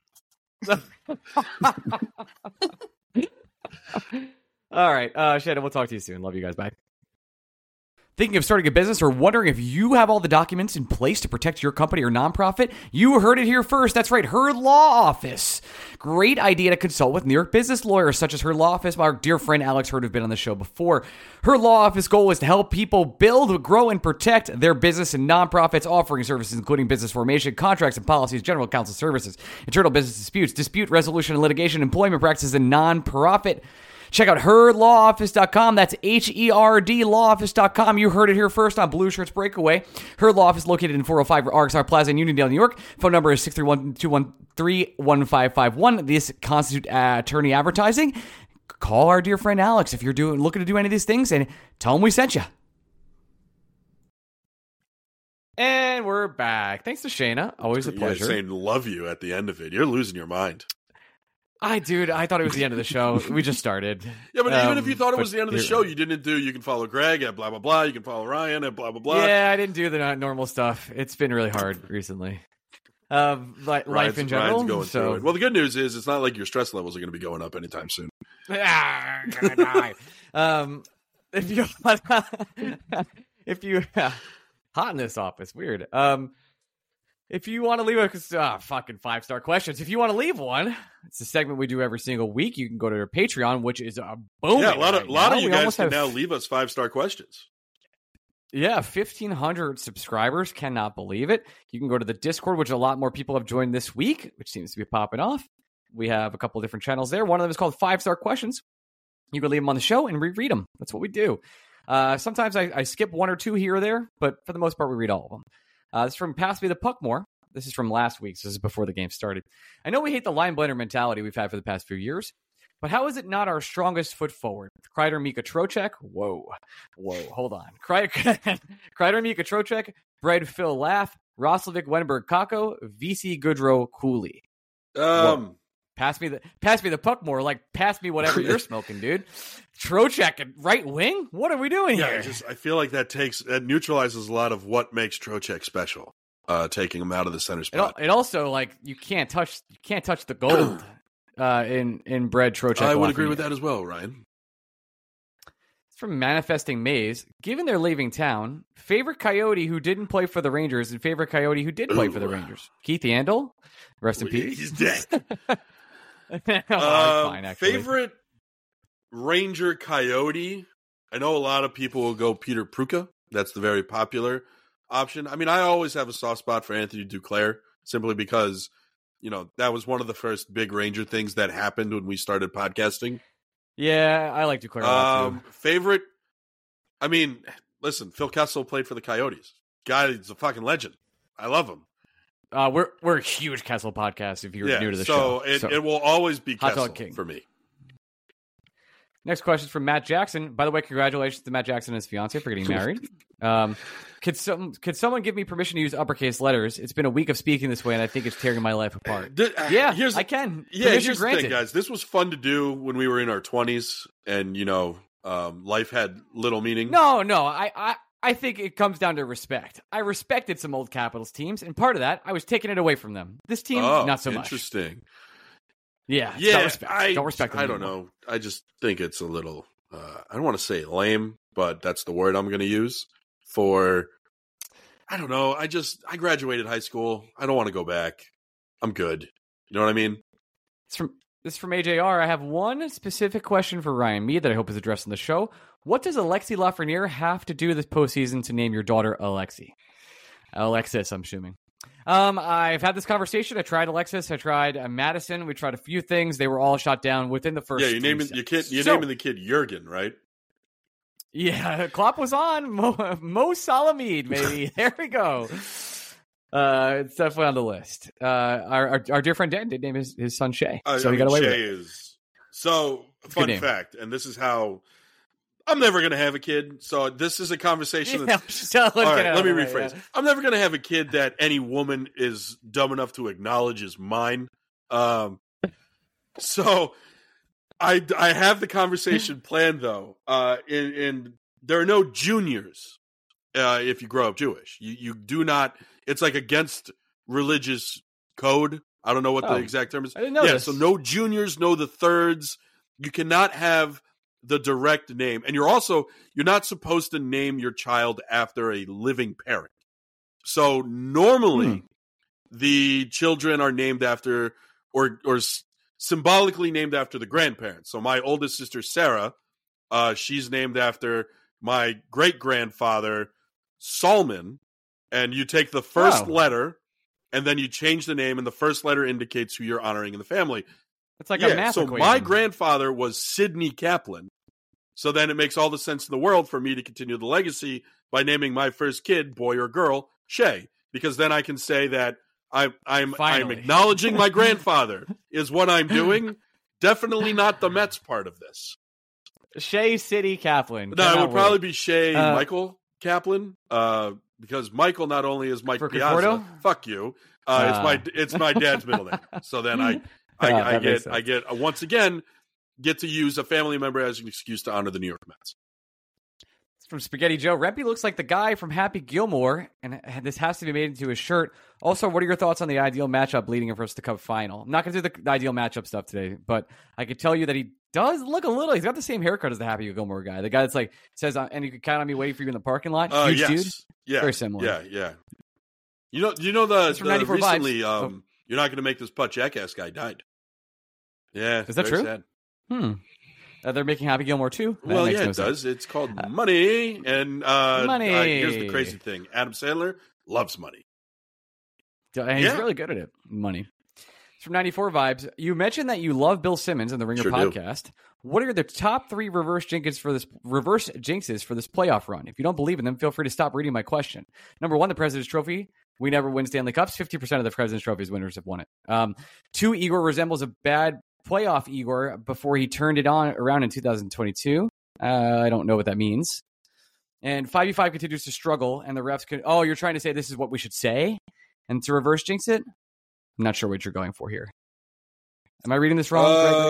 All right. Uh, Shannon, we'll talk to you soon. Love you guys. Bye. Thinking of starting a business or wondering if you have all the documents in place to protect your company or nonprofit? You heard it here first. That's right, Herd Law Office. Great idea to consult with New York business lawyers such as Herd Law Office. Our dear friend Alex Herd have been on the show before. Herd Law Office goal is to help people build, grow, and protect their business and nonprofits, offering services including business formation, contracts and policies, general counsel services, internal business disputes, dispute resolution and litigation, employment practices, and nonprofit. Check out herd law office dot com. That's H E R D law office dot com. You heard it here first on Blue Shirts Breakaway. Herd Law Office located in four oh five R X R Plaza in Uniondale, New York. Phone number is six three one, two one three, one five five one. This constitutes uh, attorney advertising. Call our dear friend Alex if you're doing looking to do any of these things and tell him we sent you. And we're back. Thanks to Shayna. Always a pleasure. Yeah, saying love you at the end of it. You're losing your mind. I, dude, I thought it was the end of the show. We just started. Yeah, but um, even if you thought it was the end of the here- show, you didn't do, you can follow Greg at blah, blah, blah. You can follow Ryan at blah, blah, blah. Yeah, I didn't do the normal stuff. It's been really hard recently. Um, like life Ryan's, in general. Ryan's going so. through it. Well, the good news is it's not like your stress levels are going to be going up anytime soon. Ah, gonna die. um, if you, if you, hot in this office, weird. Um, if you want to leave a uh, fucking five star questions, if you want to leave one, it's a segment we do every single week. You can go to our Patreon, which is a boom. Yeah, a lot of right a lot now. of you We guys almost can have- now leave us five star questions. Yeah, fifteen hundred subscribers. Cannot believe it. You can go to the Discord, which a lot more people have joined this week, which seems to be popping off. We have a couple of different channels there. One of them is called Five Star Questions. You can leave them on the show and reread them. That's what we do. Uh, sometimes I, I skip one or two here or there, but for the most part, we read all of them. Uh, this is from Pass Me the Puck More. This is from last week, so this is before the game started. I know we hate the line blender mentality we've had for the past few years, but how is it not our strongest foot forward? Kreider, Mika, Trocheck? Whoa. Whoa, hold on. Kreider, Kreider Mika, Trocheck, Bread, Phil, Laugh, Roslovic, Wenberg, Kako, V C, Goodrow, Cooley. Um, Pass me the pass me the puck more. Like, pass me whatever you're smoking, dude. Trocheck and right wing? What are we doing yeah, here? I just I feel like that takes that neutralizes a lot of what makes Trocheck special. Uh, taking him out of the center It, spot. al- it also, like, you can't touch you can't touch the gold uh, in in Bread, Trocheck. I would agree Lafreniere. with that as well, Ryan. It's from Manifesting Maze. Given they're leaving town, favorite Coyote who didn't play for the Rangers and favorite Coyote who did play for the Ooh. Rangers? Keith Yandel? Rest in peace. He's dead. oh, Um, fine, actually. favorite Ranger Coyote? I know a lot of people will go Peter Pruka. That's the very popular option. I mean, I always have a soft spot for Anthony Duclair simply because, you know, that was one of the first big Ranger things that happened when we started podcasting. Yeah, I like Duclair a lot, Um, too. favorite? I mean, listen, Phil Kessel played for the Coyotes. Guy is a fucking legend. I love him. Uh, we're we're a huge Kessel podcast if you're yeah, new to the so show. It, so it will always be Hot Kessel Dog King. for me. Next question is from Matt Jackson. By the way, congratulations to Matt Jackson and his fiance for getting married. Um, could some could someone give me permission to use uppercase letters? It's been a week of speaking this way, and I think it's tearing my life apart. D- uh, Yeah, here's, I can. Yeah, Permission here's granted. the thing, guys. This was fun to do when we were in our twenties, and you know, um, life had little meaning. No, no, I, I, I think it comes down to respect. I respected some old Capitals teams, and part of that, I was taking it away from them. This team, oh, not so much. interesting. Yeah, Yeah, don't respect. I don't respect them I don't anymore. know. I just think it's a little. Uh, I don't want to say lame, but that's the word I'm going to use for. I don't know. I just I graduated high school. I don't want to go back. I'm good. You know what I mean? It's from this is from A J R. I have one specific question for Ryan Mead that I hope is addressed in the show. What does Alexi Lafreniere have to do this postseason to name your daughter Alexi? Alexis, I'm assuming. Um, I've had this conversation. I tried Alexis. I tried uh, Madison. We tried a few things. They were all shot down within the first. Yeah, you three naming your kid. seconds. You're So- naming the kid Jurgen, right? Yeah, Klopp was on. Mo, Mo Salamid, maybe. There we go. Uh, it's definitely on the list. Uh, our, our our dear friend Dan did name his, his son Shay, I, so I he mean, got away Shay with it. is so a good fun name. fact, and this is how I'm never going to have a kid. So this is a conversation. Yeah, That's, just, uh, let's all get right, out let me of the way, rephrase. yeah. I'm never going to have a kid that any woman is dumb enough to acknowledge is mine. Um, so I, I have the conversation planned though. Uh, in, in there are no juniors uh, if you grow up Jewish. You you do not. It's like against religious code. I don't know what Oh, the exact term is. I didn't know yeah, this. so no juniors, no the thirds. You cannot have the direct name, and you're also you're not supposed to name your child after a living parent. So normally, Hmm. the children are named after or or s- symbolically named after the grandparents. So my oldest sister Sarah, uh, she's named after my great grandfather Solomon, and you take the first Oh. letter, and then you change the name, and the first letter indicates who you're honoring in the family. It's like a yeah, math so equation. my grandfather was Sidney Kaplan. So then it makes all the sense in the world for me to continue the legacy by naming my first kid, boy or girl, Shay, because then I can say that I, I'm I'm Finally. acknowledging my grandfather is what I'm doing. Definitely not the Mets part of this. Shea City Kaplan. No, it Cannot would probably wait. be Shay Uh, Michael Kaplan, uh, because Michael not only is Mike For Piazza, Conforto? fuck you. Uh, it's Ah. my it's my dad's middle name. So then I I, Ah, I that makes get I get uh, once again get to use a family member as an excuse to honor the New York Mets. From Spaghetti Joe, Rempe looks like the guy from Happy Gilmore, and this has to be made into a shirt. Also, what are your thoughts on the ideal matchup leading him versus the Cup final? I'm not going to do the, the ideal matchup stuff today, but I could tell you that he does look a little. He's got the same haircut as the Happy Gilmore guy. The guy that's like says, uh, "And you can count on me waiting for you in the parking lot." Uh, Huge yes. dude. Yeah. Very similar. Yeah, yeah. You know, you know the, It's from the ninety-four recently. Vibes. Um, You're not going to make this putt. Jackass guy died. Yeah, Is that very true? sad. Hmm. Uh, they're making Happy Gilmore too. That Well, makes yeah, no it sense. does. It's called Money, and uh, Money. uh, here's the crazy thing: Adam Sandler loves money. And he's Yeah. really good at it. Money. It's from ninety-four Vibes. You mentioned that you love Bill Simmons and the Ringer Sure do. podcast. What are the top three reverse jinxes for this reverse jinxes for this playoff run? If you don't believe in them, feel free to stop reading my question. Number one, the President's Trophy. We never win Stanley Cups. fifty percent of the President's Trophy's winners have won it. Um, two, Igor resembles a bad playoff Igor before he turned it on around in two thousand twenty-two. Uh, I don't know what that means. And five v five continues to struggle, and the refs can. Oh, you're trying to say this is what we should say, and to reverse jinx it. I'm not sure what you're going for here. Am I reading this wrong?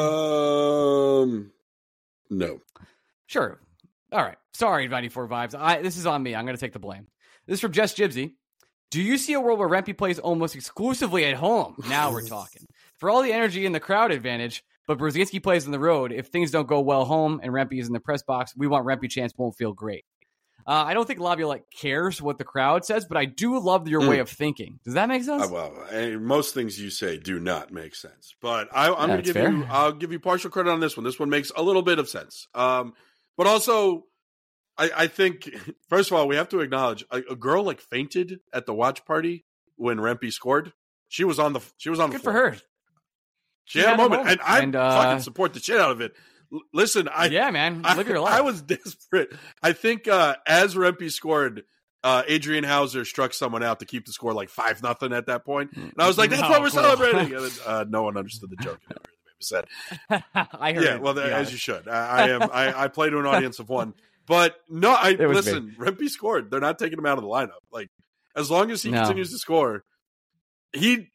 Gregory? Um, no. Sure. All right. Sorry, ninety-four Vibes. I, this is on me. I'm going to take the blame. This is from Jess Gibbsy. Do you see a world where Rempe plays almost exclusively at home? Now we're talking. For all the energy and the crowd advantage, but Brzezinski plays on the road. If things don't go well home and Rempe is in the press box, we want Rempe chance won't feel great. Uh, I don't think Laviolette cares what the crowd says, but I do love your Mm. way of thinking. Does that make sense? Uh, well, eh, most things you say do not make sense, but I, I'm going to That's give fair. you. I'll give you partial credit on this one. This one makes a little bit of sense. Um, but also, I, I think first of all we have to acknowledge a, a girl like fainted at the watch party when Rempe scored. She was on the. She was on the Good for floor. her. She had a moment, moment. and I And, uh, fucking support the shit out of it. L- listen, I yeah, man. I, Live your life. I was desperate. I think uh, as Rempe scored, uh, Adrian Hauser struck someone out to keep the score like five nothing at that point, and I was like, "That's No, what we're cool. celebrating." And then, uh, no one understood the joke. And it really made me sad. I heard Yeah, it. well, Be as honest. you should. I, I am. I, I play to an audience of one, but no. I It was listen. Rempe scored. They're not taking him out of the lineup. Like as long as he No. continues to score, he.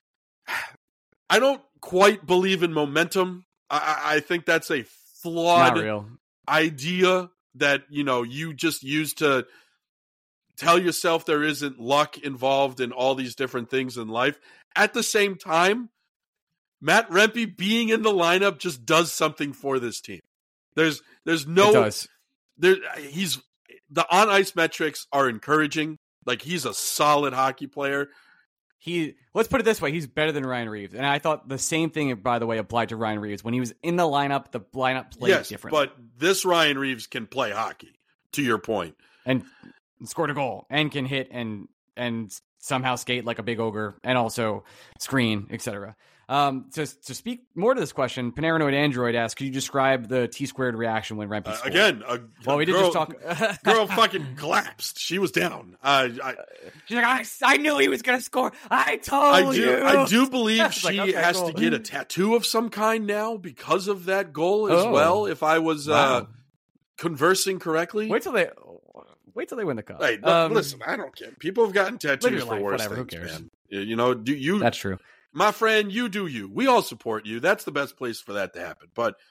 I don't quite believe in momentum. I, I I think that's a Not flawed real. idea that you know you just use to tell yourself there isn't luck involved in all these different things in life. At the same time, Matt Rempe being in the lineup just does something for this team. There's there's It no does. there he's the on ice metrics are encouraging. Like he's a solid hockey player. He let's put it this way: he's better than Ryan Reeves, and I thought the same thing, by the way, applied to Ryan Reeves when he was in the lineup. The lineup played Yes, differently, but this Ryan Reeves can play hockey. To your point, and scored a goal and can hit and and somehow skate like a big ogre and also screen, et cetera. Um, to to speak more to this question, Panaranoid Android asks, could you describe the T squared reaction when Rempe uh, scored? again, a, Well, we did girl, just talk. girl fucking collapsed. She was down. Uh, I She's like, I, I knew he was going to score. I told I do. you. I do believe It's she like, okay, has cool. to get a tattoo of some kind now because of that goal as Oh. well. If I was uh, Wow. conversing correctly, Wait till they wait till they win the cup. Hey, no, Um, listen, I don't care. People have gotten live tattoos your for life, worse whatever, who things, cares? man. You- You know, do you? That's true. My friend, you do you. We all support you. That's the best place for that to happen. But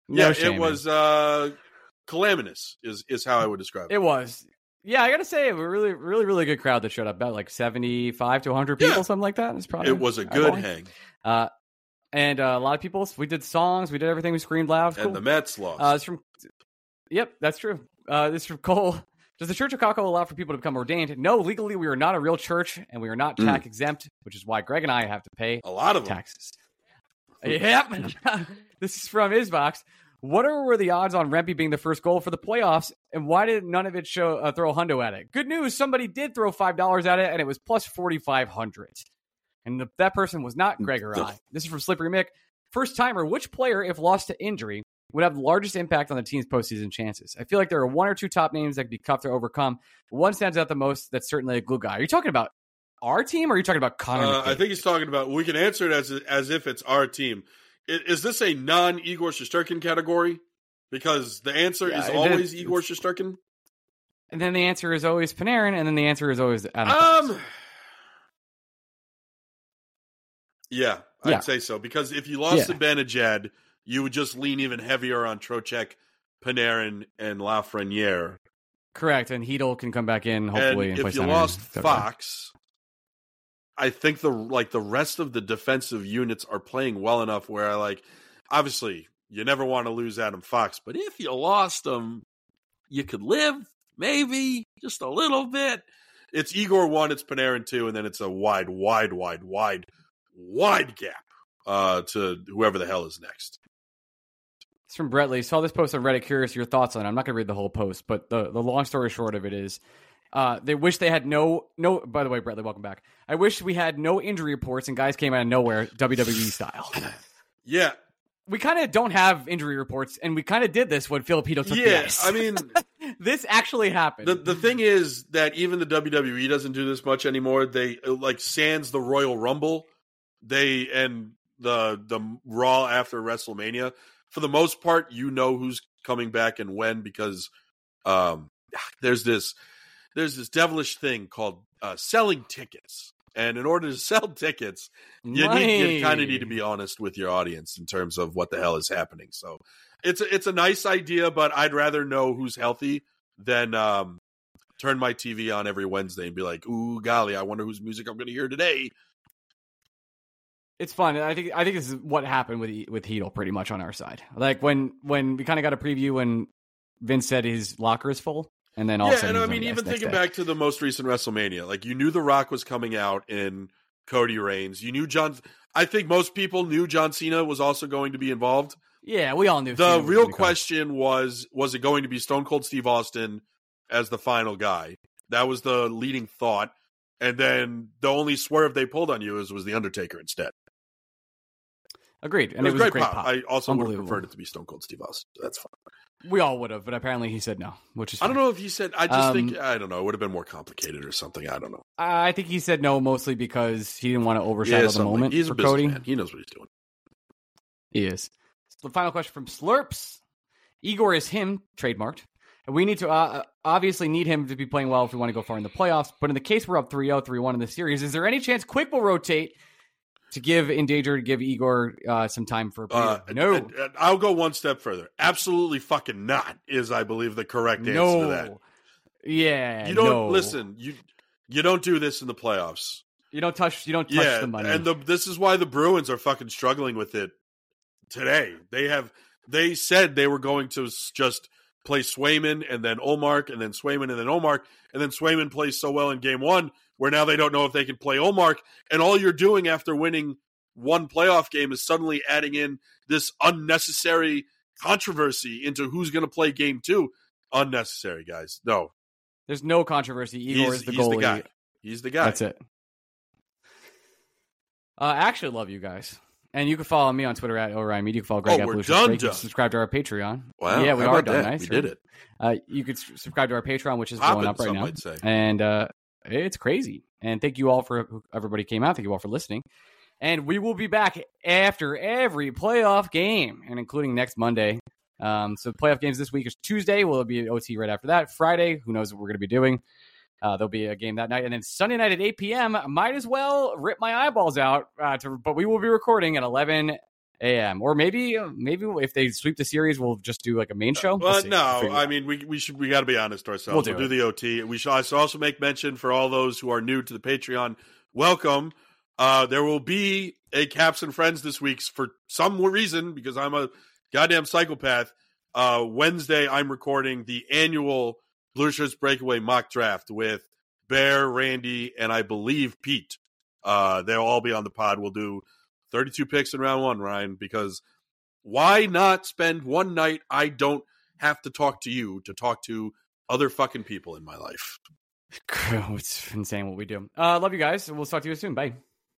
No yeah, shame it was uh, calamitous is, is how I would describe it. It was. Yeah, I got to say, a really, really, really good crowd that showed up. About like seventy-five to one hundred people, Yeah. something like that. It's probably, It was a good eyeballing. hang. Uh, and uh, a lot of people, we did songs, we did everything, we screamed loud. Cool. And the Mets lost. Uh, it's from, yep, that's true. Uh, this is from Cole. Does the Church of Kako allow for people to become ordained? No, legally we are not a real church, and we are not Mm. tax exempt, which is why Greg and I have to pay a lot of them. taxes. Yep. This is from Isbox. What are were the odds on Rempe being the first goal for the playoffs, and why did none of it show uh, throw a hundo at it? Good news, somebody did throw five dollars at it, and it was plus forty-five hundred. And the, that person was not Greg or I. This is from Slippery Mick. First timer, which player, if lost to injury, would have the largest impact on the team's postseason chances? I feel like there are one or two top names that could be tough to overcome. One stands out the most. That's certainly a glue guy. Are you talking about our team, or are you talking about Connor? Uh, McDavid? I think he's talking about. We can answer it as as if it's our team. Is, is this a non Igor Shesterkin category? Because the answer Yeah, is it always is. Igor Shesterkin. And then the answer is always Panarin, and then the answer is always Adam Fox. Um. Yeah, I'd Yeah. say so. Because if you lost Yeah. to Benajad, you would just lean even heavier on Trocheck, Panarin, and Lafreniere. Correct, and Hedel can come back in hopefully. And and play if you center lost and go Fox, I think the like the rest of the defensive units are playing well enough where I like. Obviously, you never want to lose Adam Fox, but if you lost him, you could live maybe just a little bit. It's Igor one, it's Panarin two, and then it's a wide, wide, wide, wide, wide gap uh, to whoever the hell is next. It's from Bretley. Saw this post on Reddit. Curious your thoughts on it. I'm not going to read the whole post, but the, the long story short of it is uh, they wish they had no no. By the way, Bretley, welcome back. I wish we had no injury reports and guys came out of nowhere, W W E style. Yeah, We kind of don't have injury reports, and we kind of did this when Filipino took the yeah. ice. I mean, this actually happened. the the thing is that even the W W E doesn't do this much anymore. They like sans the Royal Rumble, they and the the Raw after WrestleMania. For the most part, you know who's coming back and when because um, there's this there's this devilish thing called uh, selling tickets, and in order to sell tickets, you Money. need you kind of need to be honest with your audience in terms of what the hell is happening. So it's a, it's a nice idea, but I'd rather know who's healthy than um, turn my T V on every Wednesday and be like, "Ooh, golly, I wonder whose music I'm going to hear today." It's fun. I think I think this is what happened with with Hedel pretty much on our side. Like when when we kind of got a preview when Vince said his locker is full, and then all of a Yeah, sudden and I he's mean, on the even ice next thinking day. back to the most recent WrestleMania, like you knew The Rock was coming out in Cody Reigns. You knew John. I think most people knew John Cena was also going to be involved. Yeah, we all knew. The Cena was real gonna come. question was: was it going to be Stone Cold Steve Austin as the final guy? That was the leading thought, and then the only swerve they pulled on you is was the Undertaker instead. Agreed, and it was, it was great a great pop. pop. I also would have Unbelievable. preferred it to be Stone Cold Steve Austin. That's fine. We all would have, but apparently he said no, which is I don't fine. know if he said. I just Um, think I don't know. It would have been more complicated or something. I don't know. I think he said no mostly because he didn't want to overshadow the something. moment He's a for Cody. businessman. He knows what he's doing. He is. The final question from Slurps. Igor is him, trademarked. And we need to uh, obviously need him to be playing well if we want to go far in the playoffs. But in the case we're up three oh, three one in the series, is there any chance Quick will rotate to give Endanger to give Igor uh, some time for a Uh, no. and- and I'll go one step further. Absolutely fucking not is, I believe, the correct answer no. to that. Yeah. You don't no. listen. You you don't do this in the playoffs. You don't touch you don't touch Yeah, the money. and the, this is why the Bruins are fucking struggling with it today. They have they said they were going to s- just play Swayman and then Olmark and then Swayman and then Olmark and then Swayman plays so well in game one where now they don't know if they can play Olmark, and all you're doing after winning one playoff game is suddenly adding in this unnecessary controversy into who's going to play game two. Unnecessary, guys. No, There's no controversy. Igor he's, is the he's goalie. the guy. He's the guy. That's it. Uh, I actually love you guys. And you can follow me on Twitter at Orion Media. You can follow Greg Oh, at we're Blue Shirt done, Break. You done. can subscribe to our Patreon. Wow. Yeah, we how are about done. that? Nice. We did it. Uh, you could s- subscribe to our Patreon, which is Poppin', going up right some now. might say. And uh, it's crazy. And thank you all for who- everybody came out. Thank you all for listening. And we will be back after every playoff game, and including next Monday. Um, so playoff games this week is Tuesday. Will be an O T right after that. Friday, who knows what we're going to be doing. Uh, there'll be a game that night. And then Sunday night at eight p.m., might as well rip my eyeballs out. Uh, to, but we will be recording at eleven a m. Or maybe maybe if they sweep the series, we'll just do like a main show. Well, We'll see. no, We'll I mean we we should we got to be honest to ourselves. We'll do We'll do the O T. We should also make mention for all those who are new to the Patreon. Welcome. Uh, there will be a Caps and Friends this week for some reason because I'm a goddamn psychopath. Uh, Wednesday, I'm recording the annual Blue Shirts Breakaway mock draft with Bear, Randy, and I believe Pete. Uh, they'll all be on the pod. We'll do thirty-two picks in round one, Ryan, because why not spend one night I don't have to talk to you to talk to other fucking people in my life? It's insane what we do. Uh, love you guys. We'll talk to you soon. Bye.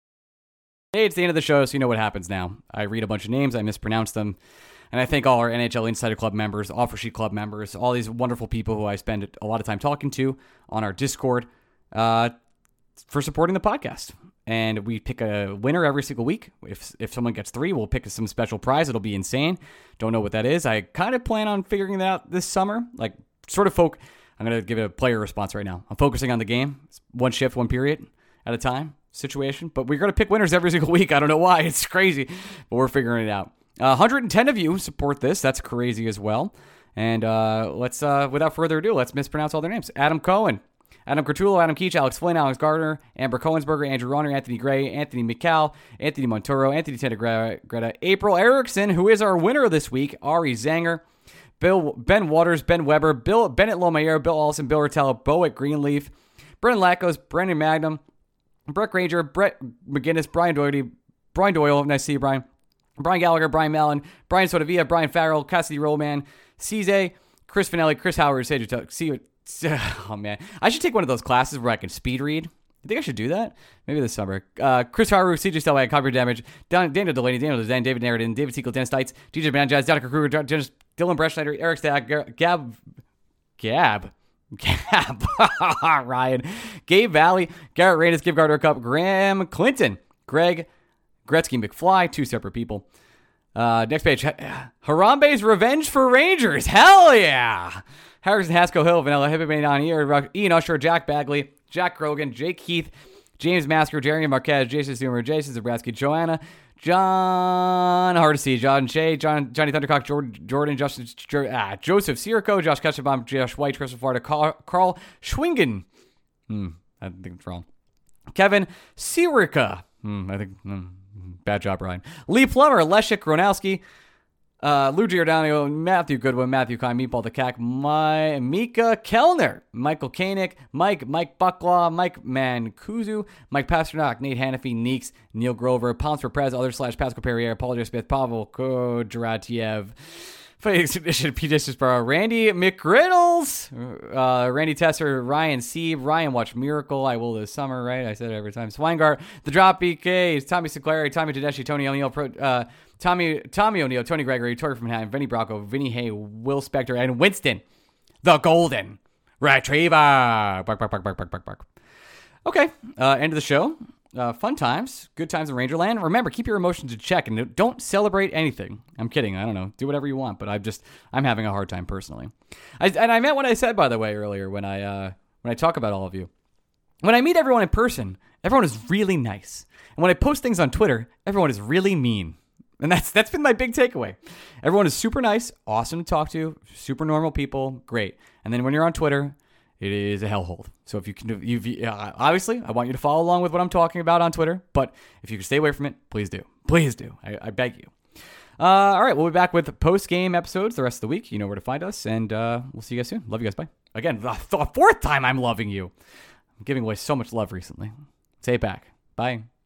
Hey, it's the end of the show, so you know what happens now. I read a bunch of names, I mispronounce them, and I thank all our N H L Insider Club members, Offer Sheet Club members, all these wonderful people who I spend a lot of time talking to on our Discord uh, for supporting the podcast. And we pick a winner every single week. If if someone gets three, we'll pick some special prize. It'll be insane. Don't know what that is. I kind of plan on figuring that out this summer. Like, sort of folk. I'm going to give a player response right now. I'm focusing on the game. It's one shift, one period at a time situation. But we're going to pick winners every single week. I don't know why. It's crazy. But we're figuring it out. Uh, one hundred ten of you support this. That's crazy as well. And uh, let's, uh, without further ado, let's mispronounce all their names. Adam Cohen, Adam Curtulo, Adam Keach, Alex Flynn, Alex Gardner, Amber Cohensberger, Andrew Ronner, Anthony Gray, Anthony McCall, Anthony Montoro, Anthony Tannegretta, April Erickson, who is our winner this week, Ari Zanger, Bill, Ben Waters, Ben Weber, Bill Bennett Lomayer, Bill Allison, Bill Rotella, Bowick Greenleaf, Brendan Lackos, Brendan Magnum, Brett Granger, Brett McGinnis, Brian Doherty, Brian Doyle, nice to see you, Brian, Brian Gallagher, Brian Mallon, Brian Sotavia, Brian Farrell, Cassidy Rollman, Cizé, Chris Finelli, Chris Howard, Sage, see you. Oh, man. I should take one of those classes where I can speed read. You think I should do that? Maybe this summer. Uh, Chris Haru, C J Stelwag, Copy Damage, Dan, Daniel Delaney, Daniel Design, David Narradin, David Sequel, Dennis Stites, D J Banjaz, Donica Kruger, Dennis, Dylan Breschneider, Eric Stagg, Gab, Gab, Gab, Ryan, Gabe Valley, Garrett Reyes, Give Gardner Cup, Graham Clinton, Greg, Gretzky McFly, two separate people. Uh, next page, Harambe's Revenge for Rangers. Hell yeah! Harrison Haskell Hill, Vanilla Hippie on here, Ian Usher, Jack Bagley, Jack Grogan, Jake Heath, James Masker, Jeremy Marquez, Jason Zoomer, Jason Zabrowski, Joanna, John Hardesty, John Shea, John, Johnny Thundercock, Jordan, Jordan Justin, ah, Joseph Sirico, Josh Ketchabom, Josh White, Christopher Florida, Carl, Carl Schwingen. Hmm, I think it's wrong. Kevin Sirica. Hmm, I think, hmm, bad job, Ryan. Lee Plummer, Leszek Gronowski, Uh, Lou Giordano, Matthew Goodwin, Matthew Kine, Meatball the Cack, My, Mika Kellner, Michael Koenig, Mike, Mike Bucklaw, Mike Mancuso, Mike Pasternak, Nate Hannafy, Neeks, Neil Grover, Pounce for Prez, other slash Pascal Perrier, Paul J. Smith, Pavel Kodratiev, Felix Edition, P. Disborough, Randy McGriddles, uh, Randy Tesser, Ryan Sieb, Ryan Watch Miracle, I will this summer, right? I said it every time. Swingart, The Drop B K, Tommy Sinclair, Tommy Tedeschi, Tony O'Neill, Pro, uh, Tommy Tommy O'Neill, Tony Gregory, Tori from Manhattan, Vinny Bracco, Vinny Hay, Will Spector, and Winston, the Golden Retriever. Bark, bark, bark, bark, bark, bark, bark. Okay, uh, end of the show. Uh, fun times, good times in Rangerland. Remember, keep your emotions in check and don't celebrate anything. I'm kidding. I don't know. Do whatever you want, but I'm just I'm having a hard time personally. I, and I meant what I said, by the way, earlier when I uh, when I talk about all of you. When I meet everyone in person, everyone is really nice, and when I post things on Twitter, everyone is really mean. And that's that's been my big takeaway. Everyone is super nice, awesome to talk to, super normal people, great. And then when you're on Twitter, it is a hellhole. So if you can, you've, uh, obviously, I want you to follow along with what I'm talking about on Twitter. But if you can stay away from it, please do. Please do. I, I beg you. Uh, all right, we'll be back with post-game episodes the rest of the week. You know where to find us. And uh, we'll see you guys soon. Love you guys. Bye. Again, the, the fourth time I'm loving you. I'm giving away so much love recently. Say it back. Bye.